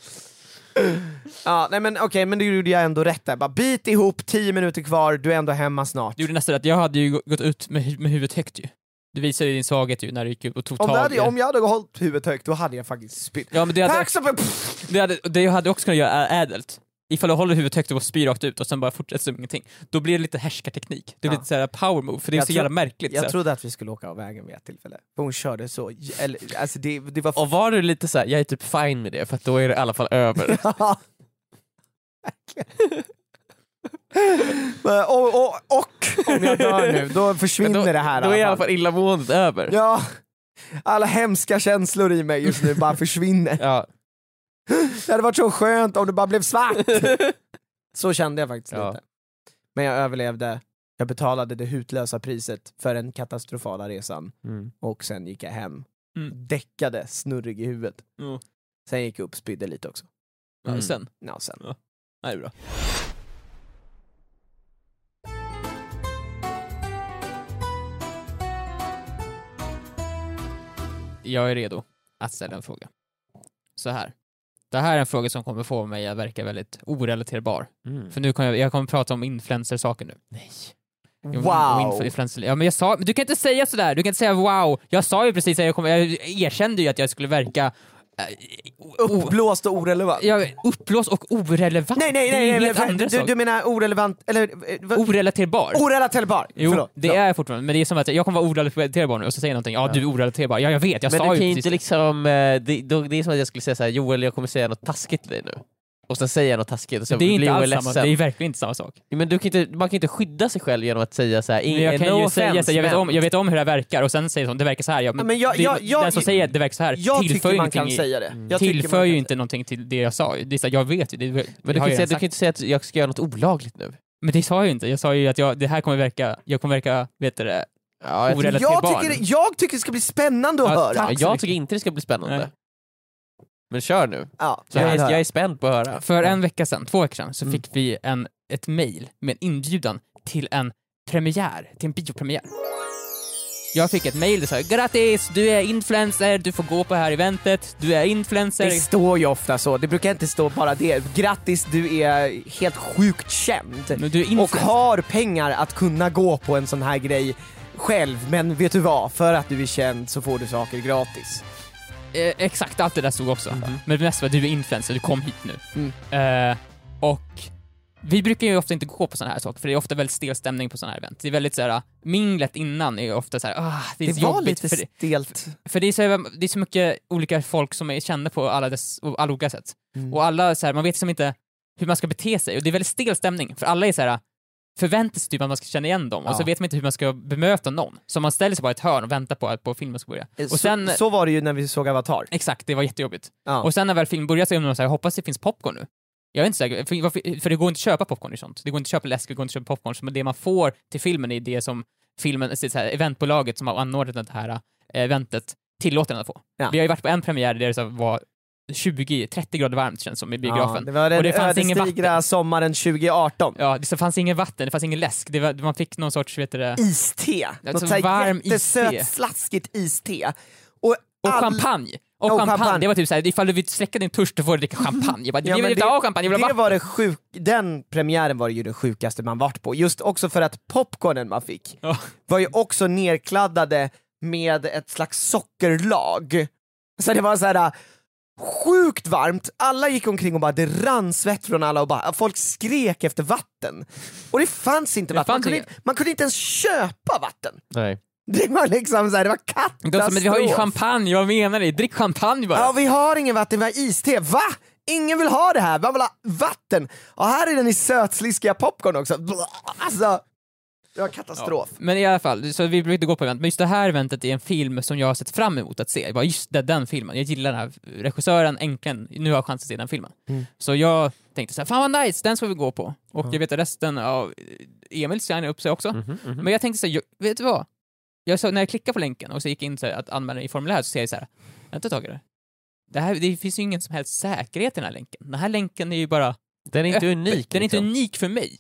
Ja, nej men okej, men det gjorde jag ändå rätt där. Bara bit ihop, tio minuter kvar, du är ändå hemma snart. Du gjorde nästan att jag hade ju gå- gått ut med, hu- med huvudet högt ju. Du visade ju din svaghet ju när du gick ut och tog Om, tag det hade, i- om jag hade hållit huvudet högt, då hade jag faktiskt spytt. Ja, men det hade, Tack så mycket! det hade, det hade också kunnat göra ä- ädelt. Ifall du håller huvudet högt och spyr rakt ut och sen bara fortsätter som ingenting. Då blir det lite härskarteknik. Det blir Ja. lite såhär power move, för det är Jag så tror- jävla märkligt. så Jag här. trodde att vi skulle åka av vägen vid ett tillfälle. För hon körde så, eller, alltså det, det var... Och var du lite så här, jag är typ fine med det, för att då är det i alla fall över. Ja. Verkligen. Men, och, och, och om jag dör nu, då försvinner Men då, det här. då är i alla fall. fall illamåendet över. Ja, alla hemska känslor i mig just nu bara försvinner. Ja. Det hade varit så skönt om det bara blev svart. Så kände jag faktiskt Ja. lite. Men jag överlevde, jag betalade det hutlösa priset för den katastrofala resan. Mm. Och sen gick jag hem, Mm. däckade, snurrig i huvudet. Mm. Sen gick jag upp, spydde lite också. Ja, Mm. sen. Ja, sen. Nej, det är bra. Jag är redo att ställa en fråga. Så här. Det här är en fråga som kommer få mig att verka väldigt orelaterbar. Mm. För nu kommer jag, jag kommer prata om influencer-saker nu. Nej. Om- om Wow! influ- influencer- ja, men jag sa, men du kan inte säga sådär, du kan inte säga wow. Jag sa ju precis att jag, kommer, jag erkände ju att jag skulle verka äh, o- Uppblåst och orelevant. ja, uppblåst och orelevant. Nej, nej, Det är ju nej, nej, helt nej andra du, saker. du menar orelevant, eller... eh, vad- Orelaterbar. Orelaterbar! Jo, Förlåt. det är jag fortfarande, men det är som att jag kommer vara orelaterbar nu och så säger jag någonting, ja, du är orelaterbar, ja jag vet, jag Men sa du ju kan ju precis inte det. liksom, eh, det, då, det är som att jag skulle säga så här, Joel jag kommer säga något taskigt till dig nu. och sen säger jag något taskigt och så Det är blir inte jag alls samma, ledsen. det är verkligen inte samma sak. Men du kan inte, man kan inte skydda sig själv genom att säga så här. Men jag kan no ju offense, säga så, jag vet, men- om, jag vet om hur det verkar och sen säger de, det verkar så här. Ja, men Ja, men jag- det, jag- jag- den som säger att det verkar så här Jag tillför tycker man ingenting kan i- säga det. Jag tycker tillför man ju kan inte någonting till det jag sa. Det är så här, jag vet ju. Det, Men det du har kan, jag säga, redan du kan sagt. inte säga att jag ska göra något olagligt nu. Men det sa jag ju inte. Jag sa ju att jag, det här kommer verka, jag kommer verka, vet du det, Ja, jag, Orelaterat Jag barn. tycker, jag tycker det ska bli spännande att Ja, höra. tack. ja, så jag mycket. tycker inte det ska bli spännande. Nej. Men kör nu. Ja, Så jag, jag är, hör. jag är spänd på att höra. För en vecka sedan, två veckor sedan, så Mm. fick vi en, ett mejl med en inbjudan till en premiär, till en biopremiär. Jag fick ett mejl där sa grattis, du är influencer, du får gå på det här eventet, du är influencer. Det står ju ofta så, det brukar inte stå bara det. Grattis, du är helt sjukt känd. Men du är Och influencer. har pengar att kunna gå på en sån här grej själv, men vet du vad? För att du är känd så får du saker gratis. Eh, exakt, allt det där stod också. Mhm. Men det mesta var du är influencer, du kom hit nu. Mm. Eh, och vi brukar ju ofta inte gå på såna här saker, för det är ofta väldigt stel stämning på såna här event. Det är väldigt såhär, minglet innan är ofta såhär, ah, det är Det så var jobbigt. lite För det, stelt. för det, är så, det är så mycket olika folk som är kända på alla, dess, alla olika sätt. Mm. Och alla, så här, man vet liksom inte hur man ska bete sig. Och det är väldigt stel stämning, för alla är så här förväntar sig typ att man ska känna igen dem, och Ja. så vet man inte hur man ska bemöta någon. Så man ställer sig bara i ett hörn och väntar på att på filmen ska börja. Så, Och sen, så var det ju när vi såg Avatar. exakt, det var jättejobbigt. Ja. Och sen när väl filmen börjar så är man så här, jag hoppas det finns popcorn nu. Jag är inte säker, för, varför- för det går inte att köpa popcorn och sånt. Det går inte att köpa läsk, det går inte att köpa popcorn. Så det man får till filmen är det som filmen, så här, eventbolaget som har anordnat det här eh, eventet tillåter den att få. Ja. Vi har ju varit på en premiär där det så var tjugo till trettio grader varmt, känns som, i biografen. Ja, det var den Och det fanns ingen ödesdigra sommaren tjugo arton. Ja, det så fanns ingen vatten, det fanns ingen läsk. Det var, man fick någon sorts, vet du det, Iste. Alltså Något så här varm jättesött, iste. slaskigt iste. Och, och all- champagne. Och Och champagne. champagne. Det var typ såhär, ifall du vill släcka din törst då får du dricka champagne. Jag bara, Ja, jag vill men inte ha champagne, jag vill ha det vatten. var det sjuk... Den premiären var ju det sjukaste man varit på. Just också för att popcornen man fick Ja. var ju också nerkladdade med ett slags sockerlag. Så det var så här sjukt varmt, alla gick omkring och bara det rann svett från alla och bara, folk skrek efter vatten. Och det fanns inte Det vatten, man fanns kunde, inget. inte, man kunde inte ens köpa vatten. Nej. Det var liksom så här, det var De katastrof. sa, men vi har ju champagne, vad menar ni? Drick champagne bara. Ja, vi har ingen vatten, vi har iste. Va? Ingen vill ha det här, man vill ha vatten. Och här är den i sötsliskiga popcorn också. Blah. Alltså, det var katastrof. Ja, men i alla fall, så vi brukade gå på event. Men just det här eventet är en film som jag har sett fram emot att se. Jag bara, just det, den filmen. Jag gillar den här regissören, äntligen. Nu har jag chans att se den filmen. Mm. Så jag tänkte så här, fan vad nice, den ska vi gå på. Och jag vet att resten av Emil signade upp sig också. Mhm, mhm. Men jag tänkte så här, jag, vet du vad? Jag så, när jag klickade på länken och så gick in så här, att anmäla i formuläret så ser jag så här, vänta ett tag är det. Det, här, det finns ju ingen som helst säkerhet i den här länken. Den här länken är ju bara Den är inte öppen. unik. Den är inte liksom. unik för mig.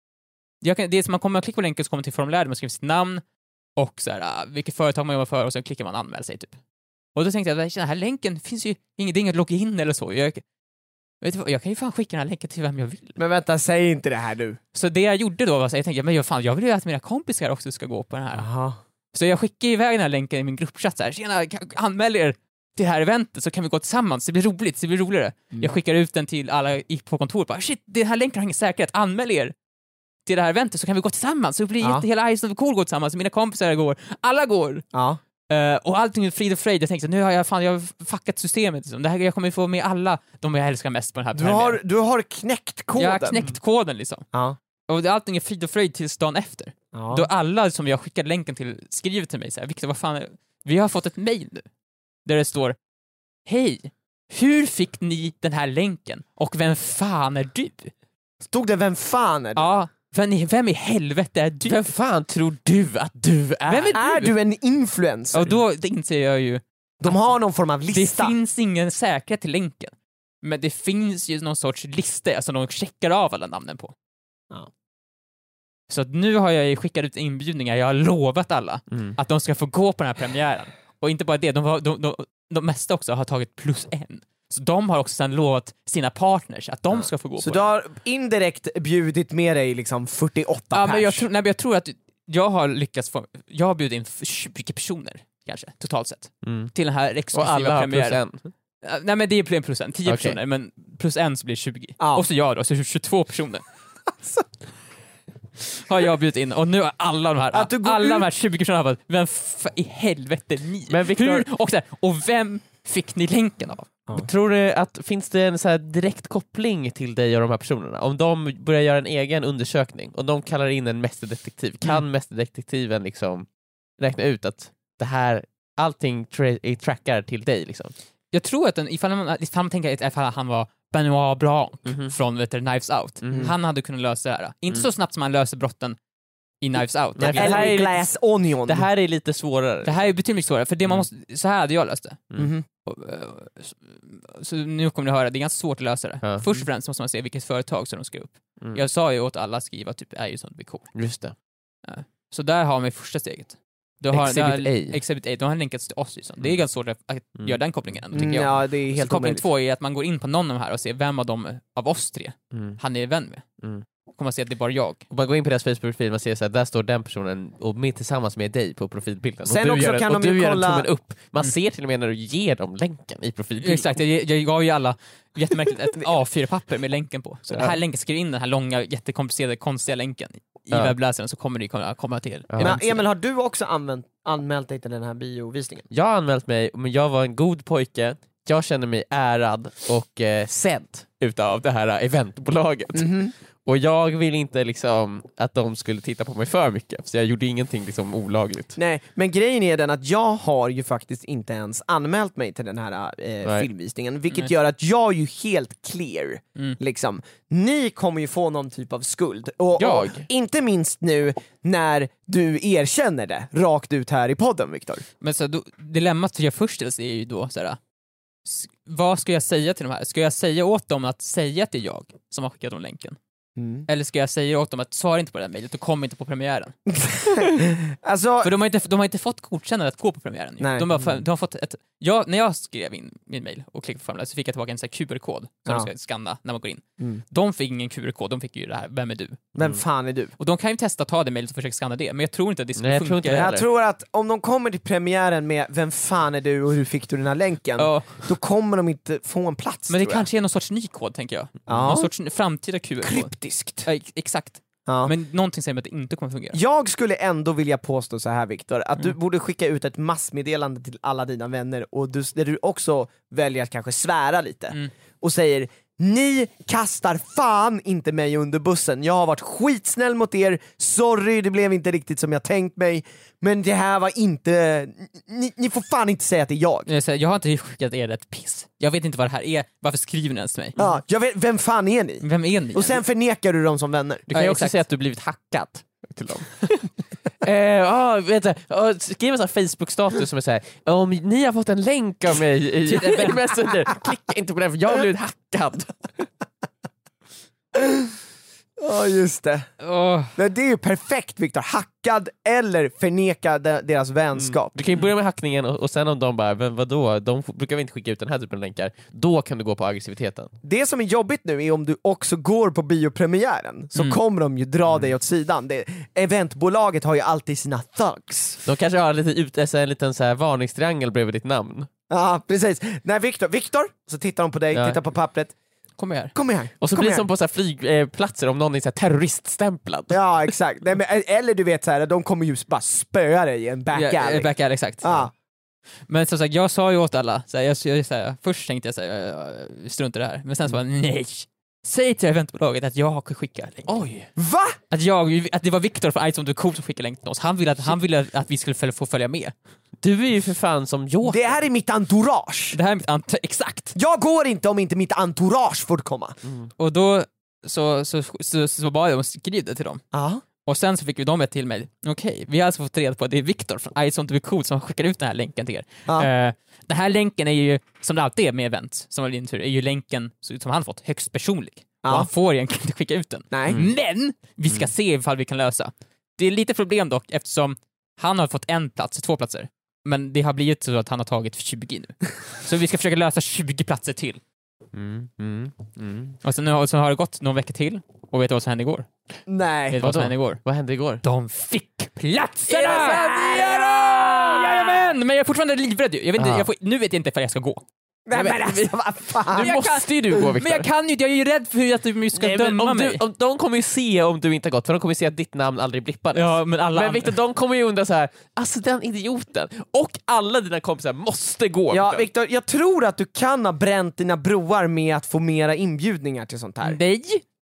Jag kan, det är som man kommer att klicka på länken så kommer man till formuläret, man skriver sitt namn och så här, uh, vilket företag man jobbar för och sen klickar man anmäla sig typ. Och då tänkte jag, den här länken finns ju inget, inget login eller så. Jag, vet du vad, jag kan ju fan skicka den här länken till vem jag vill. Men vänta, säg inte det här nu. Så det jag gjorde då var att jag tänkte, men jag, fan, jag vill ju att mina kompisar också ska gå på den här. Jaha. Så jag skickade iväg den här länken i min gruppchatt så här, tjena, kan- anmäl er till det här eventet så kan vi gå tillsammans, det blir roligt, det blir roligare. Mm. Jag skickar ut den till alla i- på kontoret, bara shit, den här länken har ingen säkerhet, anmäl er till det här eventet så kan vi gå tillsammans, så det blir Ja. jätte, hela Ice of Cool går tillsammans, mina kompisar går, alla går. Ja. Uh, och allting är frid och fröjd. Jag tänkte, nu har jag fan, jag har fuckat systemet liksom. Det här, jag kommer få med alla de jag älskar mest på den här Du, premiären. har, du har knäckt koden. Jag har knäckt koden liksom. Ja. Och det- allting är frid och fröjd tills dagen efter. Ja. Då alla som jag skickade länken till skriver till mig så här, Victor, vad fan, är- vi har fått ett mejl nu där det står, hej, hur fick ni den här länken och vem fan är du? Stod det vem fan är du? Ja, vem, i- vem i helvete är du? Vem fan tror du att du är? Vem är Är du en influencer? Och då det inser jag ju, De har någon form av det lista. finns ingen säkerhet till länken. Men det finns ju någon sorts lista, alltså de checkar av alla namnen på. Ja. Så att nu har jag ju skickat ut inbjudningar, jag har lovat alla Mm. att de ska få gå på den här premiären. Och inte bara det, de, har, de, de, de mesta också har tagit plus en. Så de har också sedan lovat sina partners att de ska få gå Så på du den. har indirekt bjudit med dig liksom fyrtioåtta Ja, pers. men jag, tror, nej, men jag tror att jag har lyckats få, jag har bjudit in tjugo personer kanske, totalt sett, Mm. till den här Och exklusiva alla har plus premiären. en. Ja, nej men det är en plus en, tio Okej. personer, men plus en så blir det tjugo. Ja. Och så jag då, så tjugotvå personer. Alltså. Har jag bjudit in, och nu har alla de här, Att du går alla ut- de här tjugo personerna bara, vem f- i helvete ni? Men Victor- Hur, och, så här, och vem fick ni länken av? Ja. Tror du att finns det en så här direkt koppling till dig och de här personerna? Om de börjar göra en egen undersökning och de kallar in en mästerdetektiv, kan mm. mästerdetektiven liksom räkna ut att det här, allting tra- trackar till dig liksom? Jag tror att den, ifall man, ifall man tänker att ifall han var Benoit Blanc mm-hmm. från vet du, Knives Out, mm-hmm. han hade kunnat lösa det här. Inte mm. så snabbt som man löser brotten i Knives Out. Nej, det, här är Glass Onion. Det här är lite svårare. Det här är betydligt svårare, för det man måste, så här hade jag löst det. Mm. Så, så nu kommer ni höra, det är ganska svårt att lösa det. Ja. Först och främst måste man se vilket företag som de ska upp. Mm. Jag sa ju åt alla att skriva typ är ju sånt blir cool. Just det. Ja. Så där har vi första steget. Du har, Exhibit där, A. Exhibit A, de har länkat till oss. Mm. Det är ganska svårt att mm. göra den kopplingen ändå, tycker mm, jag. Ja, det är helt så koppling två är att man går in på någon av de här och ser vem av dem av oss tre mm. han är vän med. Mm. Kommer man se att det är bara jag. Och man går in på deras Facebook-profil, man ser så här, där står den personen och med tillsammans med dig på profilbilden. Sen och du också gör, kan och de du ju gör kolla... en tummen upp. Man Mm. ser till och med när du ger dem länken i profilbilden. Exakt, jag, jag gav ju alla jättemärkligt ett A fyra papper med länken på. Så ja. det här länken skriver in den här långa, jättekomplicerade, konstiga länken i ja. webbläsaren, så kommer det komma, komma till. Ja. Men Emil, har du också använt, anmält dig till den här biovisningen? Jag har anmält mig, men jag var en god pojke. Jag känner mig ärad och eh, sedd utav det här eventbolaget. Mm-hmm. Och jag vill inte liksom att de skulle titta på mig för mycket, så jag gjorde ingenting liksom olagligt. Nej, men grejen är den att jag har ju faktiskt inte ens anmält mig till den här eh, filmvisningen, vilket Nej. gör att jag är ju helt clear. Mm. Liksom. Ni kommer ju få någon typ av skuld. Och, Jag? och inte minst nu när du erkänner det rakt ut här i podden, Viktor. Men så då, dilemmat jag först är ju då så här, s- vad ska jag säga till de här? Ska jag säga åt dem att säga att det är jag som har skickat dem länken? Mm. Eller ska jag säga åt dem att svara inte på det här mejlet och kom inte på premiären? Alltså, För de har inte, de har inte fått godkännande att gå på premiären. Nej. De har, de har fått ett, jag, när jag skrev in min mejl och klickade på formuläret så fick jag tillbaka en sån här Q R-kod som Ja. de ska skanna när man går in. Mm. De fick ingen Q R-kod, de fick ju det här, vem är du? vem fan är du? Och de kan ju testa att ta det mejlet och försöka skanna det, men jag tror inte att det skulle Nej, jag tror funka. inte det Jag heller. tror att om de kommer till premiären med vem fan är du och hur fick du den här länken, Ja. då kommer de inte få en plats. Men det tror kanske är någon sorts ny kod, tänker jag. Ja. Någon sorts framtida Q jag. R-kod. Kryptiskt. Ja, ex- exakt. Ja. Men någonting säger mig att det inte kommer fungera. Jag skulle ändå vilja påstå så här, Viktor, att du Mm. borde skicka ut ett massmeddelande till alla dina vänner och du, där du också väljer att kanske svära lite Mm. och säger: ni kastar fan inte mig under bussen, jag har varit skitsnäll mot er, sorry det blev inte riktigt som jag tänkt mig, men det här var inte, ni, ni får fan inte säga att det är jag. Jag, säger, jag har inte skickat er ett piss. Jag vet inte vad det här är. Varför skriver ni ens till mig? Ja, jag vet, vem fan är ni? Vem är ni? Och sen förnekar du dem som vänner. Du kan ju Ja, också exakt. säga att du blivit hackad till dem. eh, ah, vet du, ah, skriv en sån här Facebook-status som är såhär: om ni har fått en länk av mig i i Messenger, klicka inte på den för jag har blivit hackad. Ja, just det. Åh. Men det är ju perfekt, Viktor. Hackad eller förneka de, deras vänskap. Du kan ju börja med hackningen och, och sen om de bara, men vadå, de f- brukar vi inte skicka ut den här typen av länkar, då kan du gå på aggressiviteten. Det som är jobbigt nu är om du också går på biopremiären, så Mm. kommer de ju dra dig åt sidan. Det, eventbolaget har ju alltid sina thugs. De kanske har lite ut, så en liten så här varningstriangel bredvid ditt namn. Ja, precis. Nej, Viktor, Viktor, så tittar de på dig, Ja. tittar på pappret. Kom här. Kom här. Och så kom blir det här. som på så här flygplatser om någon är så här terroriststämplad. Ja, exakt. Nej, men, eller du vet så här, de kommer ju bara spöa dig i en back Ja, alley. back alley, exakt. Ja. Men som sagt, jag sa ju åt alla, så här, jag, jag, så här, först tänkte jag säga strunt i det här, men sen så bara nej. Säg till eventbolaget att jag skickar länk. Oj. Va? Att, jag, att det var Viktor från Ice on the Cool som skickade länk till oss. Han ville att, han ville att vi skulle följa, få följa med. Du är ju för fan som Joker. Det här är mitt entourage. Det här är mitt ant- exakt. Jag går inte om inte mitt entourage får komma. Och då så, så, så, så, så bad jag dem skriva det till dem. Ja. Och sen så fick vi dem ett till mig. Okej, vi har alltså fått reda på att det är Viktor från Ice on the Cool som skickar ut den här länken till er. Ja. Uh, den här länken är ju, som det alltid är med event, som var din tur, är ju länken som han fått högst personlig. Ja. Och han får egentligen inte skicka ut den. Nej. Men vi ska se ifall vi kan lösa. Det är lite problem dock, eftersom han har fått en plats, två platser. Men det har blivit så att han har tagit tjugo nu. Så vi ska försöka lösa tjugo platser till. Mm, mm, mm. Och sen, nu- så har det gått någon vecka till. Och vet du vad som hände igår? Nej. Vet du vad som Vadå? hände igår? Vad hände igår? De fick platserna! Är det sant? Jajamän! Men jag är fortfarande livrädd ju. Jag vet inte, Aha. jag får, nu vet jag inte ifall jag ska gå. Nej men alltså vad fan. Nu måste ju du gå, Victor. Men jag kan ju inte, jag är ju rädd för att du ska Nej, men döma om mig. du, om, de kommer ju se om du inte har gått, för de kommer ju se att ditt namn aldrig blippades. Ja, men alla Men andra- Victor, de kommer ju undra så här: alltså den idioten. Och alla dina kompisar måste gå. Ja, Victor. Victor, jag tror att du kan ha bränt dina broar med att få mera inbjudningar till sånt här. Nej!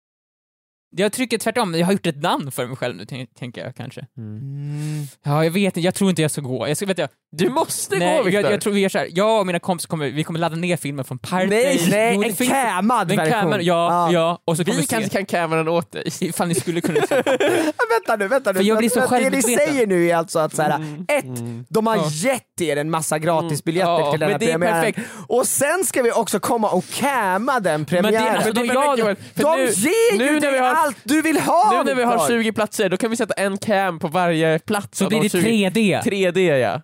Jag tycker tvärtom, jag har gjort ett namn för mig själv nu, tänk- tänker jag kanske. Mm. Ja, jag vet inte, jag tror inte jag ska gå. Jag ska, vet jag, Du måste nej, gå, Victor. jag, jag tror vi gör så här. Jag och mina kompisar kommer, vi kommer ladda ner filmen från Pirate Nej, Bay. nej, Jo, det en finns- cammad en version. camera, ja, ja. Och så kommer Vi vi kanske se. kan camera den åt dig. Ifall ni skulle kunna se. vänta nu, vänta nu. För jag blir så det ni självmedveten. säger nu är alltså att så här, Mm. ett, Mm. de har Ja. gett er en massa gratisbiljetter Ja, till den här men det är premiären. perfekt. Och sen ska vi också komma och camma den premiären. Men det- alltså, Men det är jag- perfekt, Joel, för de nu, ger nu ju när dig vi har- allt du vill ha, nu när vi har Victor. tjugo platser, då kan vi sätta en cam på varje plats. Så av blir de det tjugo tre D. tre D, ja.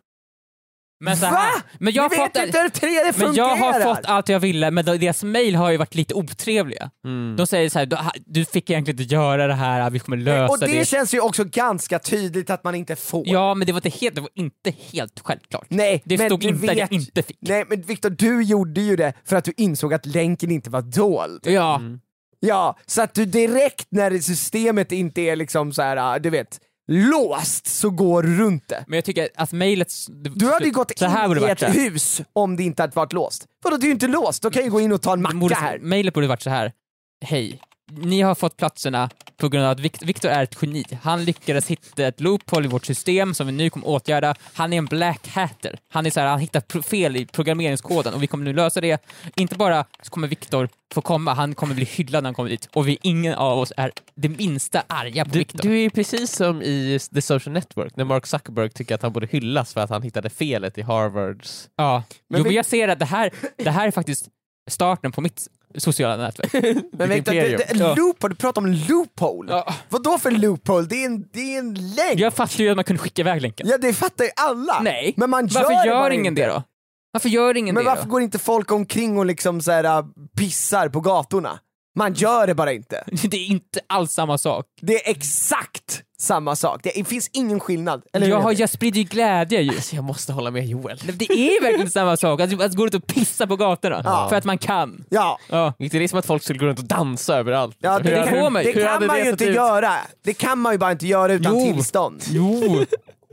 Men så Va? här. Men jag har Vi fått vet inte hur tre D fungerar. Men jag har fått allt jag ville, men deras mail har ju varit lite otrevliga. Mm. De säger så här: du, du fick egentligen inte göra det här, vi kommer lösa Och det, det. känns ju också ganska tydligt att man inte får. Ja, men det var inte helt, det var inte helt självklart. Nej, Det men stod du inte att jag vet- inte fick. Nej men Victor, du gjorde ju det för att du insåg att länken inte var dold. Ja, Mm. Ja, så att du direkt när systemet inte är liksom så här, du vet, låst, så går du runt det. men jag tycker att mejlet... Du hade ju gått så här in borde i det ett varit så här. hus om det inte hade varit låst. Vadå, det är ju inte låst, då kan jag ju gå in och ta en Det macka borde- här. Mejlet borde varit så här: hej, ni har fått platserna på grund av att Vic- Victor är ett geni. Han lyckades hitta ett loophole i vårt system som vi nu kommer åtgärda. Han är en black hatter. Han är så här, han hittar pro- fel i programmeringskoden och vi kommer nu lösa det. Inte bara så kommer Victor få komma, han kommer bli hyllad när han kommer dit. Och vi, ingen av oss är det minsta arga på Du, Victor. du är ju precis som i The Social Network, när Mark Zuckerberg tycker att han borde hyllas för att han hittade felet i Harvards... Ja, Men jo, vi- men jag ser att det här, det här är faktiskt starten på mitt sociala nätverk. Men Victor, det, det, Ja. loophole, du pratar om loophole. Ja. Vadå för loophole? Det är en, det är en länk. Jag fattar ju att man kunde skicka iväg länken. Ja, det fattar ju alla. Nej, Men man gör varför det gör bara ingen inte. det då? Varför gör ingen Men det varför då? går inte folk omkring och liksom så här, äh, pissar på gatorna? Man gör det bara inte. Det är inte alls samma sak. Det är exakt samma sak. Det finns ingen skillnad. Eller hur Jag, har, är det? jag sprider ju glädje ju. Alltså jag måste hålla med Joel. Det är verkligen samma sak, att, att gå ut och pissa på gatorna. Ja. För att man kan. Ja. Ja. Det är som att folk skulle gå runt och dansa överallt. Ja, det, Hur det hade- får man ju. det hur kan hade man det ju sett inte ut? göra. Det kan man ju bara inte göra utan Jo. tillstånd. Jo,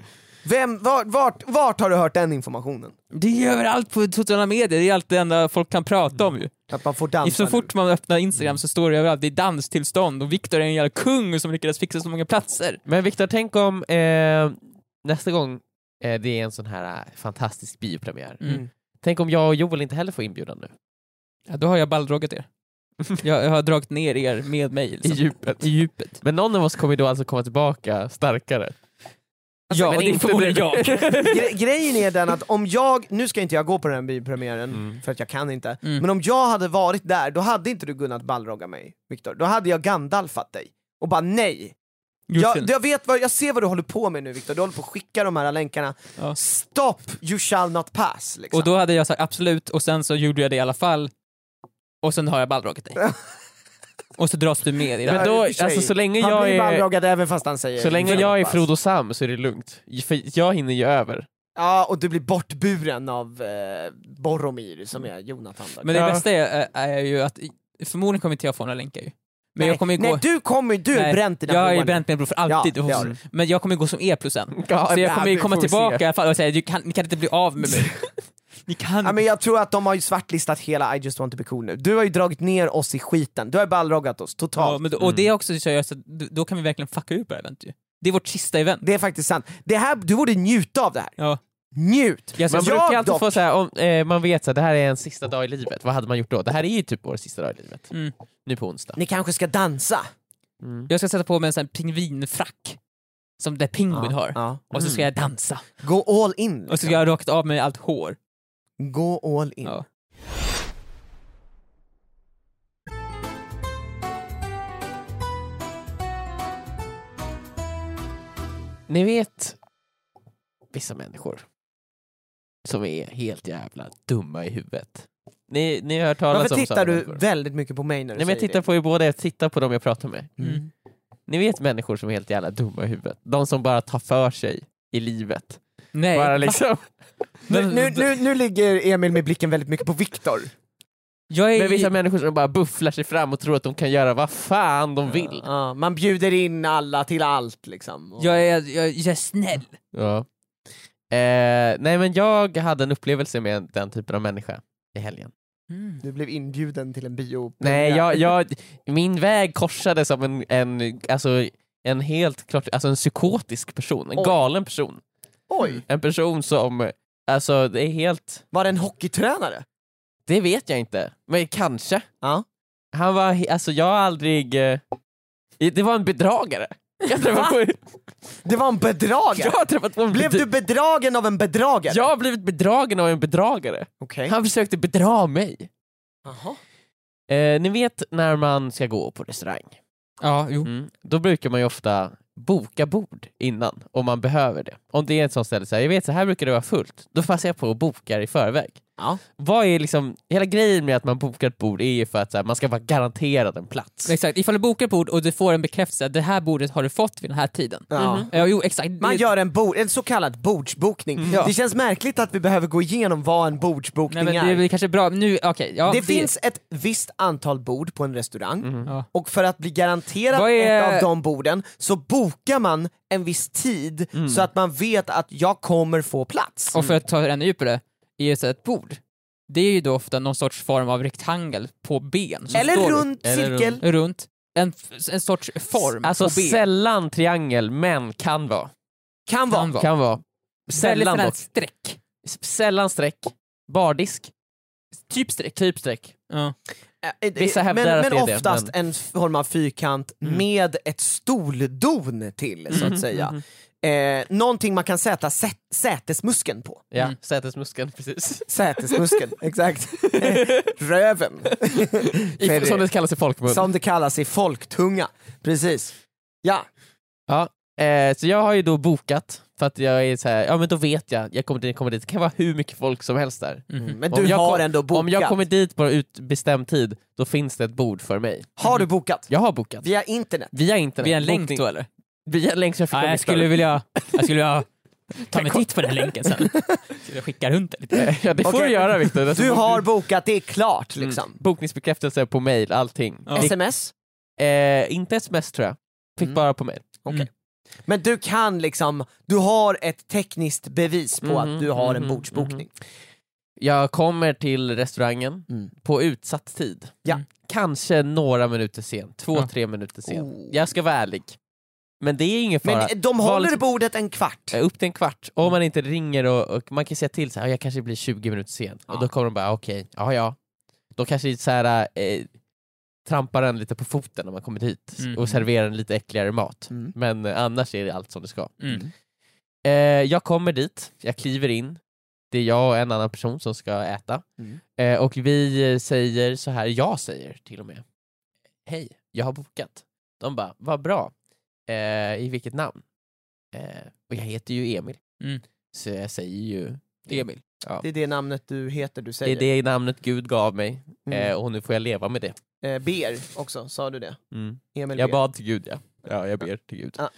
Vem, vart, vart, vart har du hört den informationen? det är överallt på sociala medier, det är allt det enda folk kan prata om ju. Att man får dansa Så fort man öppnar Instagram så står det överallt, det är danstillstånd och Victor är en jävla kung som lyckades fixa så många platser. Men Victor, tänk om eh, nästa gång eh, det är en sån här eh, fantastisk biopremiär. Mm. Tänk om jag och Joel inte heller får inbjudan nu. Ja, då har jag balldroggat er. Jag, jag har dragit ner er med mig. I Liksom. djupet. I djupet. Men någon av oss kommer då alltså komma tillbaka starkare. Ja, men och det är inte förmodligen du. jag. Gre- grejen är den att om jag, nu ska inte jag gå på den här biopremiären Mm. för att jag kan inte, Mm. men om jag hade varit där då hade inte du kunnat ballrogga mig, Victor. Då hade jag Gandalfat dig och bara nej. Jag, jag, vet vad, jag ser vad du håller på med nu, Victor. Du håller på att skicka de här länkarna. Ja. Stop, you shall not pass. Liksom. Och då hade jag sagt absolut, och sen så gjorde jag det i alla fall. Och sen har jag balldroggat dig. Och så dras du med i det. Men Ja, då, i och för sig. alltså, så länge han jag blir är, ballroggad även fast han säger så länge you shall jag är not pass. Frodo Sam så är det lugnt. För jag hinner ju över. Ja, och du blir bortburen av eh, Boromir som är Jonathan där. Men det Ja. bästa är, är ju att förmodligen kommer inte jag få några länkar ju. Men nej, jag kommer ju nej, gå... du kommer du har Nej, bränt dina Jag har ju broar nu. bränt mina bror för alltid. Ja, det har du. Men jag kommer gå som E plus en. Ja, Så jag ja, kommer ju det komma får vi tillbaka se. i alla fall och säga, du kan, ni kan inte bli av med mig. Ni kan Ja, men jag tror att de har ju svartlistat hela I just want to be cool nu. Du har ju dragit ner oss i skiten, du har ju ballroggat oss totalt. Ja, men, då- och det är också seriöst, att då då kan vi verkligen fucka ut på det här eventet ju. Det är vårt sista event. Det är faktiskt sant. Det här, du borde njuta av det här. Ja. Njut! Jag, Man jag, brukar alltid dock- få säga om eh, man vet så här, det här är en sista dag i livet. Vad hade man gjort då? Det här är ju typ vår sista dag i livet. mm. Nu på onsdag. Ni kanske ska dansa? Mm. jag ska sätta på mig en sån här pingvinfrack som där Penguin har. Ja. Och så ska jag dansa. Gå all in. Liksom. Och så ska jag rakt av med allt hår. Gå all in. Ja. Ni vet vissa människor som är helt jävla dumma i huvudet. Ni, ni har hört talas Varför om tittar sådana du människor. väldigt mycket på mig när du Nej, men jag säger tittar på er båda, jag tittar på dem jag pratar med. det? Mm. Ni vet människor som är helt jävla dumma i huvudet. De som bara tar för sig i livet. Nej. Bara liksom. Nu, nu, nu, nu ligger Emil med blicken väldigt mycket på Viktor. Jag är Men vissa människor som bara bufflar sig fram och tror att de kan göra vad fan de vill. Ja, man bjuder in alla till allt liksom. Och... Jag är, jag, jag är snäll. Ja. Eh, nej men jag hade en upplevelse med den typen av människa i helgen. Mm. Du blev inbjuden till en bio. Nej, jag, jag, min väg korsades av en, en, alltså, en helt klart, alltså en psykotisk person, en Oj. galen person. Oj, En person som, alltså det är helt, var det en hockeytränare? det vet jag inte, men kanske. Ja. Han var, he- alltså jag har aldrig, eh, det var en bedragare. Jag, träffat på, Det var en bedragare? jag har träffat på en Blev bedra- du bedragen av en bedragare? Jag har blivit bedragen av en bedragare. Okej. Han försökte bedra mig. Jaha. Eh, ni vet när man ska gå på restaurang. Ja, jo. Mm. Då brukar man ju ofta boka bord innan, om man behöver det. Om det är ett sånt ställe, så här, jag vet så här brukar det vara fullt, då passar jag på att boka i förväg. Ja. Vad är liksom, hela grejen med att man bokar ett bord är ju för att så här, man ska vara garanterad en plats. Exakt, ifall du bokar ett bord och du får en bekräftelse att det här bordet har du fått vid den här tiden. Ja. Mhm. Ja, jo, exakt. Man Det- gör en, bord, en så kallad bordsbokning. Ja. Det känns märkligt att vi behöver gå igenom vad en bordsbokning Nej, men det är. är väl kanske bra, nu, okej. ja, det, finns ett visst antal bord på en restaurang, Mhm. Ja. och för att bli garanterad Vad är- ett av de borden så bokar man en viss tid Mm. så att man vet att jag kommer få plats. Och för att ta det ännu djupare, i ett ett bord, det är ju då ofta någon sorts form av rektangel på ben. som Eller står runt Eller cirkel. runt en, en sorts form Alltså på ben. sällan triangel, men kan vara. Kan vara. Kan vara. Kan vara. Väldigt Sällan sådana här dock. streck. S- Sällan streck. Bardisk. Typ streck. Typ streck. Ja. Eh, Vissa hävdar men, att men det är det, oftast men- en form av fyrkant Mm. med ett stoldon till, så att Mhm, säga. mhm. Eh, någonting man kan sätta sä- sätesmuskeln på. Ja, Mm. sätesmuskeln, precis. Sätesmuskeln, exakt. Röven. I, som det kallas i folkmun. Som det kallas i folktunga. Precis. Ja. Ja, eh, så jag har ju då bokat för att jag är så här, ja men då vet jag, jag kommer dit, kommer dit. Det kan vara hur mycket folk som helst där. Mhm. Men Om du jag har kom- ändå bokat. Om jag kommer dit på utbestämd tid, då finns det ett bord för mig. Har du bokat? Jag har bokat. Via internet? Via internet. Via en länk Bokning. då eller? Via en länk som jag fick Ja, av jag Viktor. skulle vilja, jag skulle vilja ta mig titt på den länken sen. Så jag skickar runt det lite. Ja, det får Okej. du göra Viktor. Det är så Du bok- har bokat, det är klart liksom. Mm. Bokningsbekräftelse på mail, allting. Ja. Sms? Eh, inte sms tror jag. Fick Mm. bara på mail. Okej. Mm. Men du kan liksom, du har ett tekniskt bevis på Mhm, att du har en mhm, bordsbokning. Jag kommer till restaurangen Mm. på utsatt tid. Ja. Mm. Kanske några minuter sen. Två, Ja. tre minuter sen. Oh. Jag ska vara ärlig. Men det är ingen fara. Men de Var håller liksom- bordet en kvart. Eh, Upp till en kvart. Om man inte ringer och, och man kan säga till så här, jag kanske blir tjugo minuter sen. Ja. Och då kommer de bara, okej, ja ja. De kanske så här, eh, trampar en lite på foten när man kommer dit Mm. och serverar en lite äckligare mat. Mm. Men eh, annars är det allt som det ska. Mm. Eh, jag kommer dit, jag kliver in. Det är jag och en annan person som ska äta. Mm. Eh, och vi eh, säger så här, jag säger till och med, hej, jag har bokat. De bara, vad bra. Eh, I vilket namn? Eh, och jag heter ju Emil. Mm. Så jag säger ju Emil. Ja. Det är det namnet du heter, du Det är säger. det namnet Gud gav mig. Mm. Eh, och nu får jag leva med det. Eh, ber också, sa du det? Mm. Emil Jag ber. bad till Gud, ja. Ja, jag ber till Gud. Ja.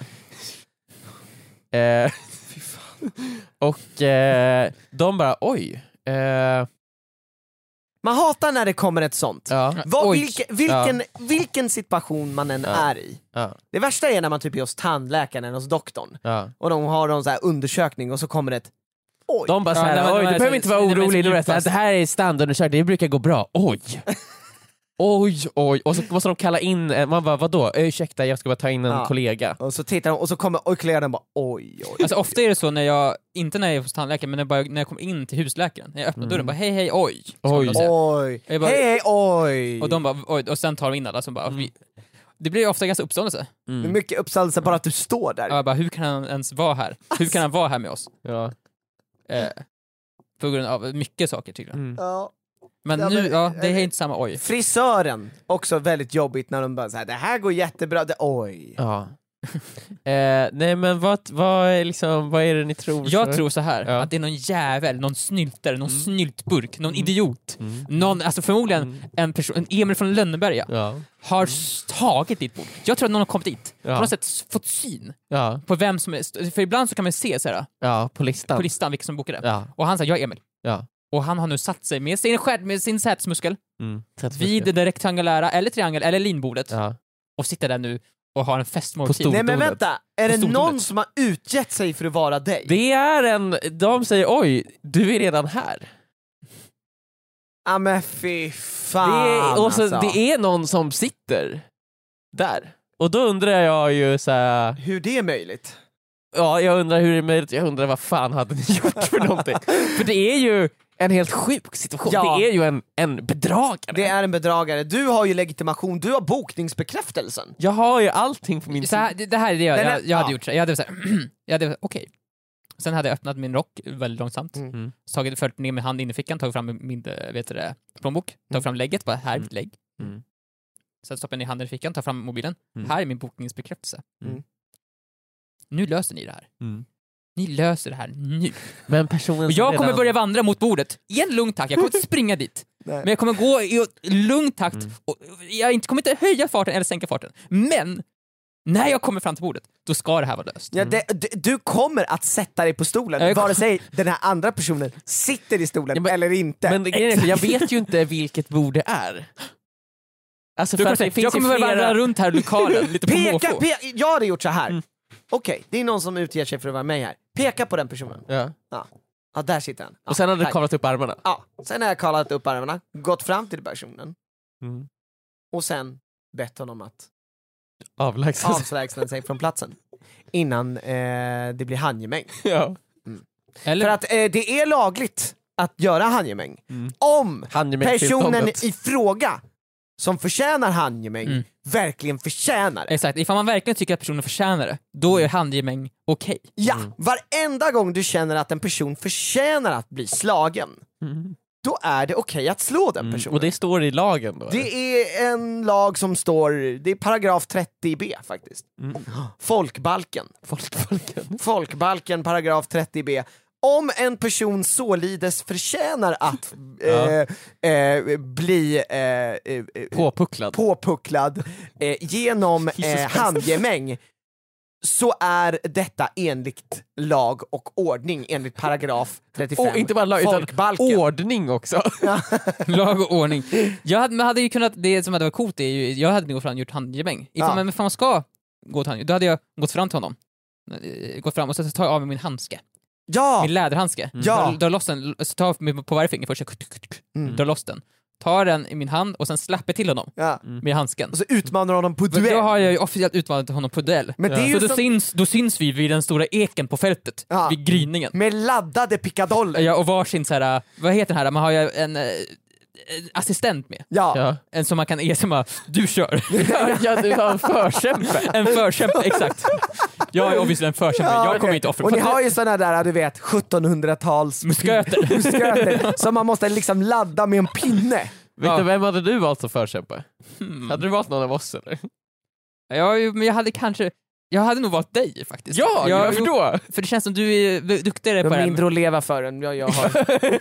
Eh, och eh, de bara, oj. Eh, Man hatar när det kommer ett sånt. ja, Vad, Oj. vilken, vilken, vilken situation man än Ja. är i. ja, Det värsta är när man typ är hos tandläkaren eller hos doktorn ja. och de har någon så här undersökning och så kommer det ett oj. De bara Ja, såhär, nej, men de oj är du behöver så- inte vara nej, men så orolig, du vet, djupast. det här är standardundersökning, det brukar gå bra. Oj! Oj, oj. Och så måste de kalla in, eh, man bara vadå? Ursäkta, jag ska bara ta in en Ja. kollega. Och så tittar de och så kommer och kollegan bara oj oj. Alltså ofta är det så när jag, inte när jag är hos tandläkaren, men när jag, bara, när jag kommer in till husläkaren, när jag öppnar Mm. dörren, bara hej hej oj. Så Oj. kommer de säga. Oj, Jag bara- hej hej oj. Och de bara oj, och sen tar de in alla som bara, Mm. vi, det blir ofta ganska uppståndelse. Det är Mm. mycket uppståndelse bara att du står där. Jag bara, hur kan han ens vara här? Hur kan han vara här med oss? Ja. Eh, på grund av mycket saker tycker jag. Mm. Ja. Men Ja, nu, men- ja, det är inte samma oj. Frisören, också väldigt jobbigt när de bara såhär, det här går jättebra, det, oj. Ja. Eh, nej men vad, vad, är liksom, vad är det ni tror? Jag så? tror så här Ja. att det är någon jävel, någon snyltare, någon Mm. snyltburk, någon idiot. Mm. Någon, alltså förmodligen Mm. en person, en Emil från Lönneberga Ja. har s- tagit ditt bord. Jag tror att någon har kommit dit, Ja. på något sätt s- fått syn Ja. på vem som är, för ibland så kan man se så här, ja, på listan. på listan vilka som bokade. Ja. Och han sa, jag är Emil. Ja. Och han har nu satt sig med sin, skärd, med sin sätesmuskel Mm. vid det rektangulära, eller triangel, eller linbordet Ja. och sitter där nu och har en På festmåltid. stor- Nej men Stortornet. vänta, är På det stortornet. någon som har utgett sig för att vara dig? Det är en, de säger oj, du är redan här. Ja men fy Det fan är, och så, alltså. det är någon som sitter där. Och då undrar jag ju så här, Hur det är möjligt? ja jag undrar hur det är möjligt, jag undrar vad fan hade ni gjort för någonting? För det är ju en helt sjuk situation, Ja. det är ju en, en bedragare. Det är en bedragare, du har ju legitimation, du har bokningsbekräftelsen. Jag har ju allting på min Så här, det, det här är det jag, Den är- jag, jag hade ja. gjort. Så här. Jag hade så här, jag hade, okej. Sen hade jag öppnat min rock väldigt långsamt. Mm. Mm. Tagit, följt ner min hand in i fickan, tagit fram min äh, vet du, det, plånbok, tagit fram lägget, bara här är mitt lägg. Mm. Sen stoppar jag ner handen i fickan, tar fram mobilen. Mm. Här är min bokningsbekräftelse. Mm. Nu löser ni det här. Mm. Ni löser det här nu. Men personen Och som jag kommer redan- börja vandra mot bordet i en lugn takt. Jag kommer inte springa dit. Nej. Men jag kommer gå i lugn takt. Mm. Och jag inte- kommer inte höja farten eller sänka farten. Men när jag kommer fram till bordet, då ska det här vara löst. Ja, det, d- du kommer att sätta dig på stolen, Jag kom- vare sig den här andra personen sitter i stolen Ja, men- eller inte. Men det, grejen är, jag vet ju inte vilket bord det är. Alltså Du för kommer att säga, det finns jag kommer ju väl vandra flera... runt här i lokalen, lite på Peka, måfå. pe- jag hade gjort så här. Mm. Okej, det är någon som utger sig för att vara med här. Peka på den personen. Ja. Ja, där sitter han. Ja, Och sen hade du tack. kavlat upp armarna. Ja, sen har jag kallat upp armarna, gått fram till personen Mm. och sen bett honom att Avlägsen. avslägsna sig från platsen innan eh, det blir handgemäng. Ja. Eller, För att eh, det är lagligt att göra handgemäng Mm. om personen Handgemängstillståndet. i fråga som förtjänar handgemäng Mm. verkligen förtjänar det. exakt, ifall man verkligen tycker att personen förtjänar det, då är handgemäng okej. Ja, Mm. varenda gång du känner att en person förtjänar att bli slagen, Mm. då är det okej att slå den Mm. personen. Och det står i lagen då? eller? Det är en lag som står, det är paragraf trettio b faktiskt. Mm. Folkbalken. Folkbalken. Folkbalken, paragraf trettio b. Om en person således förtjänar att Ja. eh, eh, bli eh, eh, Påpucklad. påpucklad eh, genom Jesus eh, Christ. handgemäng, så är detta enligt lag och ordning, enligt paragraf trettiofem. Och inte bara lag, utan Folkbalken. ordning också. Lag och ordning. Jag hade, men hade ju kunnat, det som hade varit coolt är ju, jag hade nog fram gjort handgemäng. Ifall Ja. man, ifall man ska gå till handgemäng, då hade jag gått fram till honom. Eh, Gått fram och så tar jag av mig min handske. Ja! Min läderhandske. Ja. Drar, drar loss den, så tar jag mig på varje finger först, Mm. drar loss den. Tar den i min hand och sen släpper till honom Ja. med handsken. Och så utmanar honom på För duell. då har jag ju officiellt utmanat honom på duell. Men det är Ja. ju Så då, som, syns, då syns vi vid den stora eken på fältet, Ja. vid gryningen. med laddade pickadoller. Ja, och varsin så här, vad heter den här, man har ju en eh, assistent med. Ja. Ja. En som man kan ge som bara, du kör. Ja, du var en förkämpe. En förkämpe, exakt. Jag är obviously en förkämpe, Ja, jag kommer okej. inte offra Och ni för att- har ju såna där, du vet, sjuttonhundratals Musköter. musköter som man måste liksom ladda med en pinne. Vet Ja. du, vem hade du valt som förkämpe? Hmm. Hade du valt någon av oss eller? Ja, ju- men jag hade kanske, jag hade nog valt dig faktiskt. Ja, jag, varför då? För det känns som du är duktigare Jag på det har här. mindre att leva för än jag, jag har.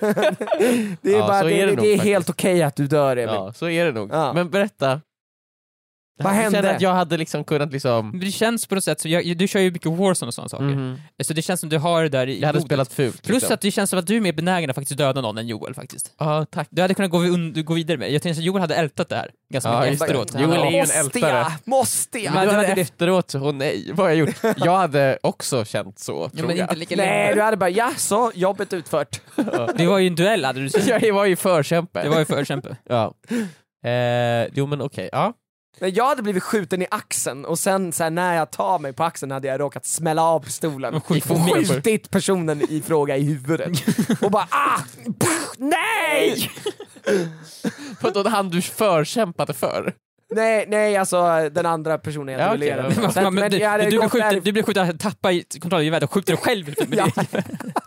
Det är Ja, bara, så det, är det det, nog är faktiskt. helt okej att du dör, Emil. Ja, så är det nog. Ja. Men berätta. Vad Jag hände? känner att jag hade liksom kunnat liksom... Det känns på något sätt, så jag, du kör ju mycket Warzone och sådana saker. Mhm. Så det känns som du har det där i Jag hade blodet. spelat fult. Plus liksom. att det känns som att du är mer benägen att faktiskt döda någon än Joel faktiskt. Ja, tack. Du hade kunnat gå, un- gå vidare med. Jag tänkte att Joel hade ältat det här ganska Ja, mycket just det. efteråt. Joel är ju en måste ältare. jag? Måste jag? Men Men du du hade hade det- efteråt så, åh nej, vad har jag gjort? Jag hade också känt så, Ja, tror men jag. inte lika Nej, länge. du hade bara, ja så, jobbet utfört. Det var ju en duell hade du sagt. Jag var ju förkämpe. Det var ju förkämpe. Ja. Eh, jo men okej, ja. Men jag hade blivit skjuten i axeln och sen så här, när jag tar mig på axeln hade jag råkat smälla av pistolen Och skjut och på mig. skjutit personen i fråga i huvudet. Och bara ah! Pff, nej! För då han du förkämpade för. Nej, nej alltså den andra personen jag Ja, okej, duellerade ja. med. Så att- Men men du, jag hade du, blir gått skjuten, där- du blir skjuten, tappa i kontroll i geväret och skjuter dig själv. Med Ja. det.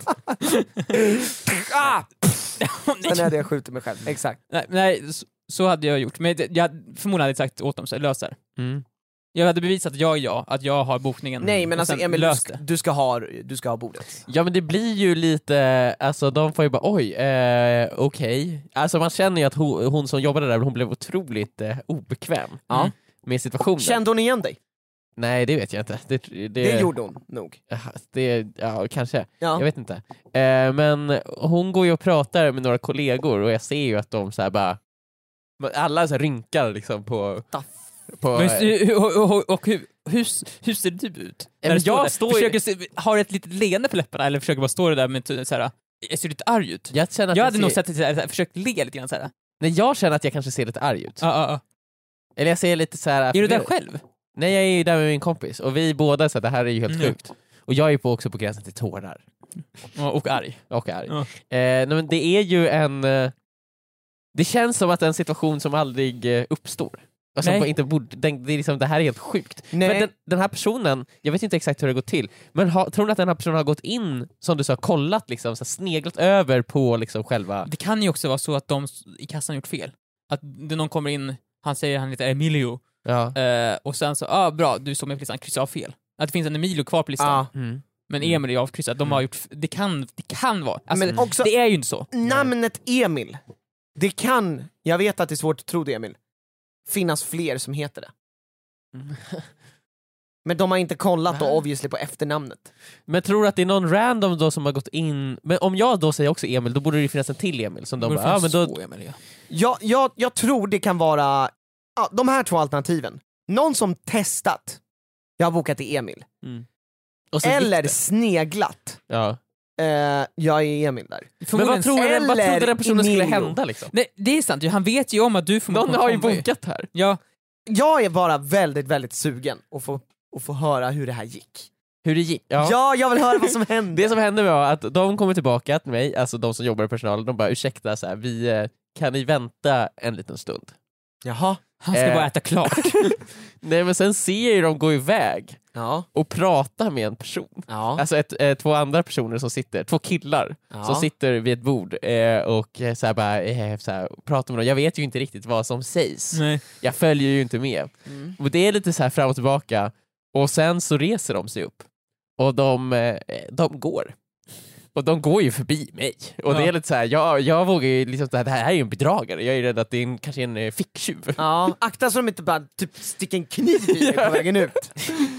ah! Sen hade jag skjutit mig själv, exakt. Nej, nej så, så hade jag gjort. Men det- jag förmodligen hade jag sagt åt dem så här, lös det här. Mm. Jag hade bevisat att jag är jag, att jag har bokningen. Nej men alltså Emil, du ska, det. du, ska ha, du ska ha bordet. Ja men det blir ju lite, alltså de får ju bara oj, eh, okej. Okay. Alltså man känner ju att hon, hon som jobbade där, hon blev otroligt eh, obekväm Ja. med situationen. Kände hon igen dig? Nej det vet jag inte. Det, det, Det gjorde hon nog. Det, ja kanske, Ja. jag vet inte. Eh, men hon går ju och pratar med några kollegor och jag ser ju att de så här bara, alla så här rynkar liksom på... på Men, hur- och, och, och hur, hur, hur ser du ut? Ja, När men du står jag där? står- Försöker se, har du ett litet leende på läpparna eller försöker bara stå där med t- så här, jag ser lite arg ut. jag känner att Jag jag hade nog ser, sett det så här, så här, försökt le lite grann så här. nej, jag känner att jag kanske ser lite arg ut. Ja, ja, ja. Eller jag ser lite så här. Är du där själv? Nej, jag är ju där med min kompis och vi båda så här, det här är ju helt Mm. sjukt. Och jag är på också på gränsen till tårar. Ja, och arg. Och arg. Ja. Eh, nej, men det är ju en... Eh, det känns som att en situation som aldrig eh, uppstår. Alltså, Nej. inte borde, den, det, är liksom, det här är helt sjukt. Nej. Men den, den här personen, jag vet inte exakt hur det går till, men ha, tror ni att den här personen har gått in, som du sa, kollat, liksom, så här, sneglat över på liksom, själva... Det kan ju också vara så att de i kassan gjort fel. Att det- någon kommer in, han säger han heter Emilio, Ja. eh, och sen så, ah bra, du står med på listan, kryssa av fel. Att det finns en Emilio kvar på listan, Ja. Mm. men Emil är avkryssad. De har gjort, f- det kan, det kan vara. Alltså, Men också det är ju inte så. namnet Emil. Det kan, jag vet att det är svårt att tro det Emil, finnas fler som heter det. Mm. Men de har inte kollat då Nej. obviously på efternamnet. Men tror du att det är någon random då som har gått in, men om jag då säger också Emil, då borde det ju finnas en till Emil som de Borde bara, ja, men finnas då, två Emil, ja. Jag, jag, jag tror det kan vara ja, de här två alternativen. Någon som testat, jag har bokat i Emil. mm. Och så gick Eller det. sneglat, Ja. eh, jag är Emil där. Men Förmodligen- vad, tror du, vad Eller trodde den personen skulle Emilio. hända liksom? Nej, det är sant, han vet ju om att du får Någon har ju komma. bokat här. Ja, Jag är bara väldigt, väldigt sugen att få, att få höra hur det här gick. Hur det gick. Ja, Ja. jag vill höra vad som hände. Det som hände var att de kommer tillbaka till mig, alltså de som jobbar i personalen, de bara ursäkta, så här, vi, eh, kan ni vänta en liten stund? Jaha. han ska Eh. bara äta klart. Nej men sen ser jag ju dem gå iväg Ja. och prata med en person. Ja. Alltså ett, eh, två andra personer som sitter, två killar Ja. som sitter vid ett bord eh, och eh, så här bara, eh, så här, pratar med dem. Jag vet ju inte riktigt vad som sägs. Nej. Jag följer ju inte med. Mm. Och det är lite så här fram och tillbaka, och sen så reser de sig upp och de, eh, de går. Och de går ju förbi mig. Och Ja. det är lite så här, jag, jag vågar ju liksom, det här är ju en bedragare, jag är rädd att det är en, kanske en eh, ficktjuv. Ja, akta så de inte bara typ sticker en kniv i dig på vägen ut.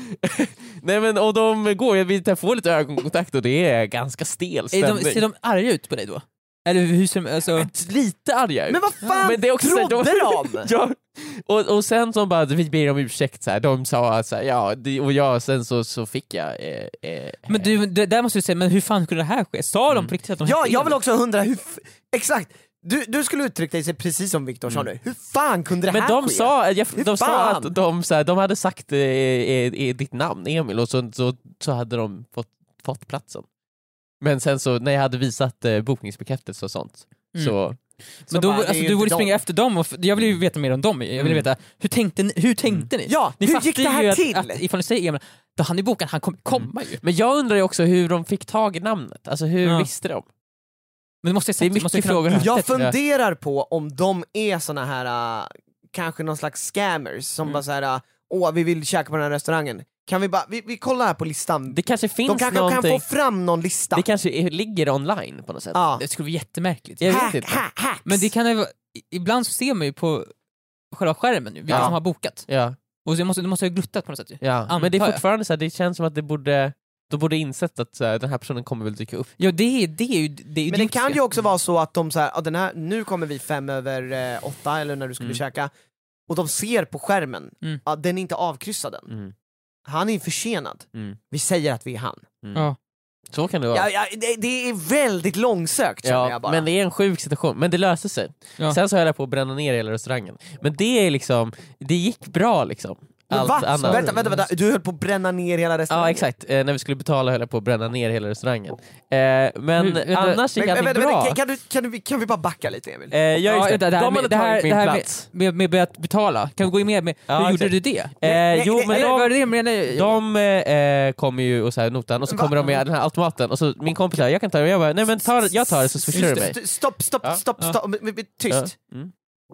Nej men, och de går, vi får lite ögonkontakt och det är ganska stel Är stämning. de, ser de arga ut på dig då? Eller hur ser de, alltså... Lite arga ut. Men vad fan Men det är också så här, trodde de? Ja, och, och sen så bara, vi ber om ursäkt så här. De sa att så här, ja, det, och jag, sen så, så fick jag eh, eh, Men du, det, där måste du säga, men hur fan kunde det här ske? Sa de på riktigt att de Ja, hette jag Emil? vill också undra hur... f- Exakt! Du, du skulle uttrycka dig precis som Viktor sa nu. Hur fan kunde det men här de ske? sa, jag, Hur de sa fan? att de, så här, de hade sagt eh, eh, eh, ditt namn Emil och så, så, så hade de fått, fått platsen. Men sen så när jag hade visat eh, bokningsbekräftelse och sånt Mm. så Så Men då, bara, det är alltså, ju du inte borde de. springa efter dem, och f- jag vill ju veta mer om dem. Jag vill Mm. veta, hur tänkte ni? Hur tänkte ni? Ja, Ni hur fattar gick det här ju att, till? Att, ifall ni säger Emil, då han är bokat, han kommer komma ju. Men jag undrar ju också hur de fick tag i namnet, alltså hur Ja. visste de? Men det måste jag Det är sagt, måste mycket kunna- frågor här. Jag Ja. funderar på om de är såna här, äh, kanske någon slags scammers som Mm. bara såhär, åh vi vill käka på den här restaurangen. Kan vi bara, vi, vi kollar här på listan. Det kanske finns De kanske någonting, kan få fram någon lista. det kanske är, ligger online på något sätt. Ja. Det skulle vara jättemärkligt. Jag vet Hack, inte. hack, hacks. Men det kan ju vara, i- ibland så ser man ju på själva skärmen nu, vilka Ja. som har bokat. Ja, Och så jag måste, du måste ha gluttat på något sätt ju. ja. Antar men det är jag. fortfarande så här, det känns som att det borde, de borde insett att så här, den här personen kommer väl dyka upp. Ja, det är, det är ju det är ju Men det idiotiska. kan ju också vara så att de så här, ja, den här, nu kommer vi fem över eh, åtta eller när du skulle Mm. käka, och de ser på skärmen, Mm. ja, den är inte avkryssad än. Mm. Han är försenad. Mm. Vi säger att vi är han. Mm. Ja. Så kan det vara. Ja, ja, det, det är väldigt långsökt känner Ja, jag bara. men det är en sjuk situation, men det löste sig. Ja. Sen så höll jag på att bränna ner hela restaurangen. Men det är liksom, det gick bra liksom. Men Allt va? annat. Vänta, vänta, vänta, du höll på att bränna ner hela restaurangen? Ja exakt, eh, när vi skulle betala höll jag på att bränna ner hela restaurangen. Eh, men Hur- vänta, annars gick Men, allting vänta, bra. vänta, kan, du, kan, du, kan vi bara backa lite Emil? Eh, jag, Ja, just det, det, det här, de hade med, det, här, tagit min det här med, plats. med, med, med att betala, kan vi gå in med, med Ja, hur exakt. gjorde du det? Eh, nej, jo nej, men Eller de, var det det menar de eh, kommer ju och så här notan och så Va? kommer de med den här automaten och så min kompis säger jag kan ta det och jag bara nej men ta, jag tar det så swishar du mig. St- Stopp, stopp, Ja. stopp, Ja. stopp, men- men- tyst. Ja. Mm.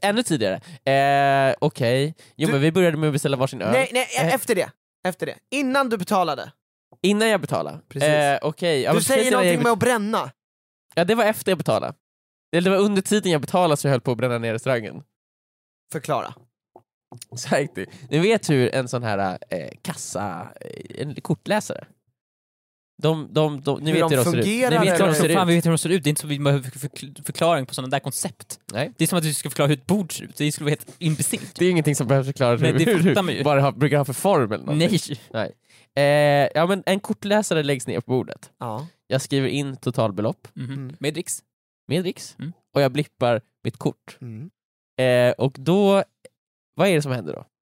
ännu tidigare. Eh, Okej, okay. Jo Du... men vi började med att beställa varsin öl. Nej, nej, eh. efter det. Efter det. Innan du betalade. Innan jag betalade? Precis. Eh, okay. ja, du säger någonting jag... med att bränna. Ja, det var efter jag betalade. Det var under tiden jag betalade så jag höll på att bränna ner restaurangen. Förklara. Så här gick det. Ni vet hur en sån här eh, kassa, en kortläsare. De, de, de, ni hur vet de hur de fungerar. Ni vet hur de ser ut. Fan, vi vet hur de ser ut. Det är inte så vi behöver förklaring på sådana där koncept. Nej. Det är som att du ska förklara hur ett bord ser ut. Det skulle vara helt imbecilt. Det är ingenting som behöver förklaras. Nej, det hur fattar man ju. Bara ha, brukar ha för form eller någonting. Nej. Nej. Eh, ja, men en kortläsare läggs ner på bordet. Ja. Jag skriver in totalbelopp. Mm-hmm. Mm. Med dricks. Med dricks. Mm. Och jag blippar mitt kort. Mm. Eh, och då, vad är det som händer då?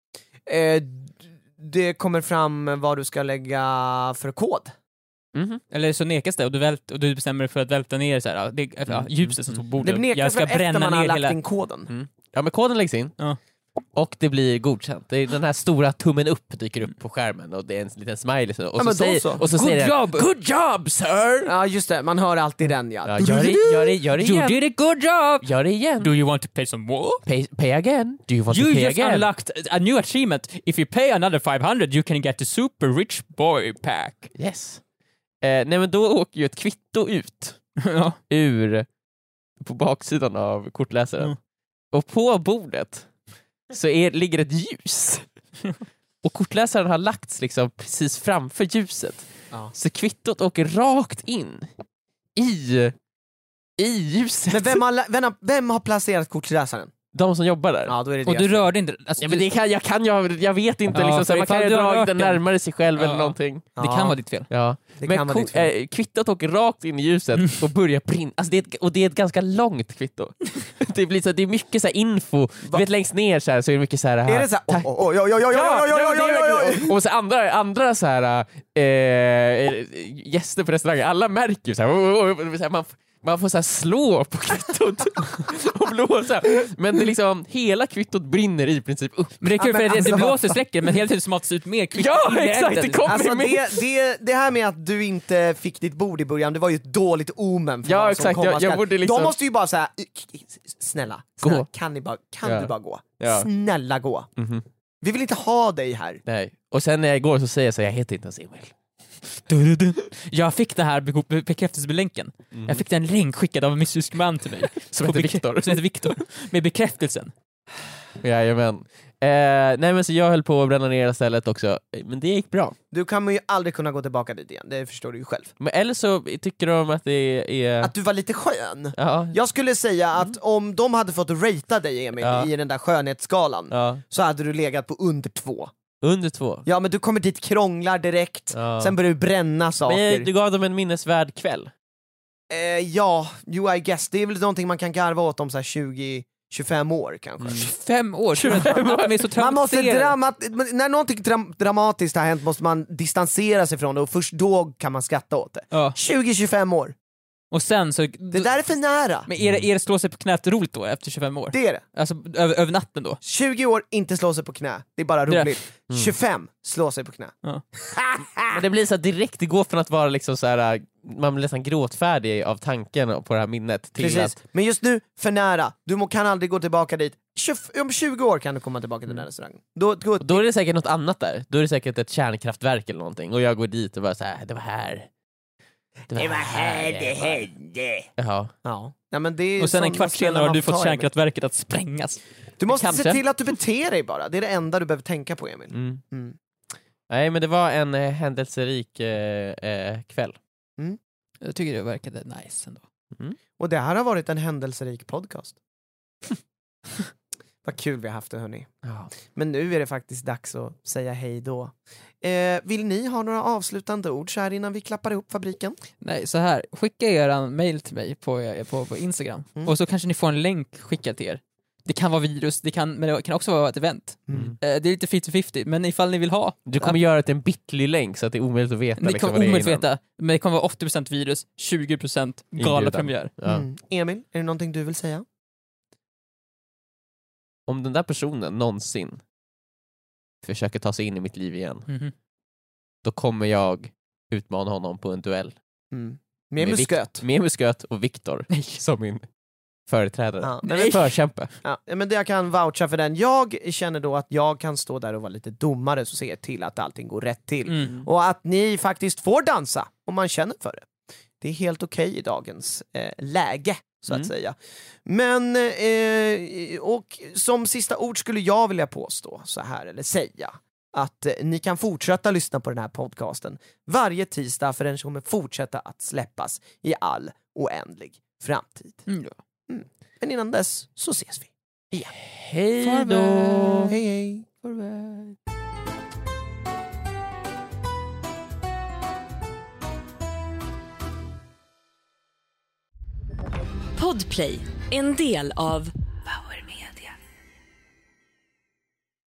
Eh, det kommer fram vad du ska lägga för kod. Mm-hmm. Eller så nekas det och du, vält, och du bestämmer dig för att välta ner så här, det, ja, ljuset som står på bordet. Det nekas jag ska väl efter bränna man har ner lagt hela... in koden. Mm. Ja, men koden läggs in. Ja. Och det blir godkänt. Det är den här stora tummen upp dyker upp på skärmen och det är en liten smiley. Och så, Ja, men säger, så. och så Good säger job! den, good job sir! Ja just det, man hör alltid den ja. Ja, gör, det, gör, det, gör det You igen. did a good job! Gör det igen. Do you want to pay some more? Pay, pay again. Do you want You to pay just again? unlocked a new achievement. If you pay another five hundred you can get the super rich boy pack. Yes. Eh, nej men då åker ju ett kvitto ut Ja. ur på baksidan av kortläsaren. Mm. Och på bordet så är, ligger ett ljus. Och kortläsaren har lagts liksom precis framför ljuset. Ja. Så kvittot åker rakt in i, i ljuset. Men vem har, vem, har, vem har placerat kortläsaren? De som jobbar där. Ja, då är det Och du rörde inte... Alltså, Ja, men det kan, jag, kan, jag, jag vet inte, Ja, liksom, så för man kan ju ifall du har dra rört den den. närmare sig själv Ja. eller någonting. det kan vara ditt fel. Ja. Det Men kan vara ko- ditt fel. äh, kvittot åker rakt in i ljuset och börjar brinna. Alltså det är ett, och det är ett ganska långt kvitto. det, blir så, det är mycket så här info. Du vet, längst ner så, här, så är det mycket så här... Är det såhär, oj tack- oj oj oj oj oj Ja, oj oj det är oj oj verkligen- och så andra, andra så här, eh, gäster på restaurangen, alla märker ju så här, oh, oh, oh, så här man, man får så här slå på kvittot och blåsa. Men det liksom, hela kvittot brinner i princip upp. Men det är kul Ja, men för det, alltså, det blåser vad fan. släcker men hela tiden smatas ut mer kvitto. Ja, in i exakt, elden. det kommer Alltså med. det, det, det här med att du inte fick ditt bord i början, det var ju ett dåligt omen för Ja, vad exakt, som komma jag- jag skall. borde liksom- De måste ju bara säga, snälla, snälla Gå. kan, ni bara, kan Ja. du bara gå? Ja. Snälla gå. Mhm. Vi vill inte ha dig här. Nej. Och sen när jag går så säger jag så här, jag heter inte ens Emil. Du, du, du. Jag fick det här be- be- bekräftelsebelänken. Mm. Jag fick den länk skickad av en mystisk man till mig. Som På heter bekrä- Viktor. Som heter Viktor. Med bekräftelsen. Jajamän. Eh, nej men så jag höll på att bränna ner stället också. Men det gick bra. Du kommer ju aldrig kunna gå tillbaka dit igen, det förstår du ju själv. Men eller så tycker de att det är... Att du var lite skön. Ja. Jag skulle säga att om de hade fått ratea dig Emil Ja. i den där skönhetsskalan Ja. så hade du legat på under två. Under två. Ja men du kommer dit, krånglar direkt, Ja. sen börjar du bränna saker. Men du gav dem en minnesvärd kväll. Eh, ja, jo I guess. Det är väl någonting man kan garva åt om så här tjugo tjugofem år kanske. Mm. Fem år. tjugofem år. De är så Man måste traumatiserade. dramat när någonting dram dramatiskt har hänt måste man distansera sig från det och först då kan man skratta åt det. Ja. tjugo tjugofem år, Och sen så... det där är för nära. Men är det, är det slå sig på knät roligt då efter tjugofem år? Det är det. Alltså över, över natten då? tjugo år, inte slå sig på knä. Det är bara Det är- roligt. Mm. tjugofem, slå sig på knä. Men det blir så här direkt, det går från att vara liksom så här, man blir nästan gråtfärdig av tanken på det här minnet till Precis. att... Men just nu, för nära. Du må, kan aldrig gå tillbaka dit. tjugo, om tjugo år kan du komma tillbaka till den här restaurangen. Då, då, Och då är det säkert något annat där. Då är det säkert ett kärnkraftverk eller någonting. Och jag går dit och bara så här, det var här. Det var, här det hände. Jaha. ja. Ja, men det är Och sen en sånt kvart ställen senare har man du får fått ta, Emil. kärnkraftverket att sprängas. Du måste Kanske. se till att du beter dig bara. Det är det enda du behöver tänka på Emil. Mm. Mm. Nej men det var en eh, händelserik eh, eh, kväll. Jag tycker det verkade nice ändå. Och det här har varit en händelserik podcast. Vad kul vi har haft det hörni. Ja. Men nu är det faktiskt dags att säga hej då. Eh, vill ni ha några avslutande ord så här innan vi klappar ihop fabriken? Nej, så här. Skicka er mail till mig på, på, på Instagram. Mm. Och så kanske ni får en länk skickad till er. Det kan vara virus, det kan, men det kan också vara ett event. Mm. Eh, det är lite fifty fifty, men ifall ni vill ha. Du kommer göra det till en bitlig länk så att det är omöjligt att veta. Ni liksom, kommer vad det är omöjligt innan. veta, men det kommer vara åttio procent virus, tjugo procent galapremiär. Ja. Mm. Emil, är det någonting du vill säga? Om den där personen någonsin försöker ta sig in i mitt liv igen, Mhm. då kommer jag utmana honom på en duell. Mm. Med Med musköt. Med musköt och Viktor Nej. som min företrädare. Ja, Nej, men förkämpe. Ja, men det jag kan voucha för den. Jag känner då att jag kan stå där och vara lite domare så ser till att allting går rätt till. Mm. Och att ni faktiskt får dansa om man känner för det. Det är helt okej okay i dagens eh, läge, så Mm. att säga. Men, eh, och som sista ord skulle jag vilja påstå så här, eller säga, att eh, ni kan fortsätta lyssna på den här podcasten varje tisdag, för den kommer fortsätta att släppas i all oändlig framtid. Mm. Mm. Men innan dess så ses vi igen. Hej då! Farväl. Hej hej! Farväl. Podplay, en del av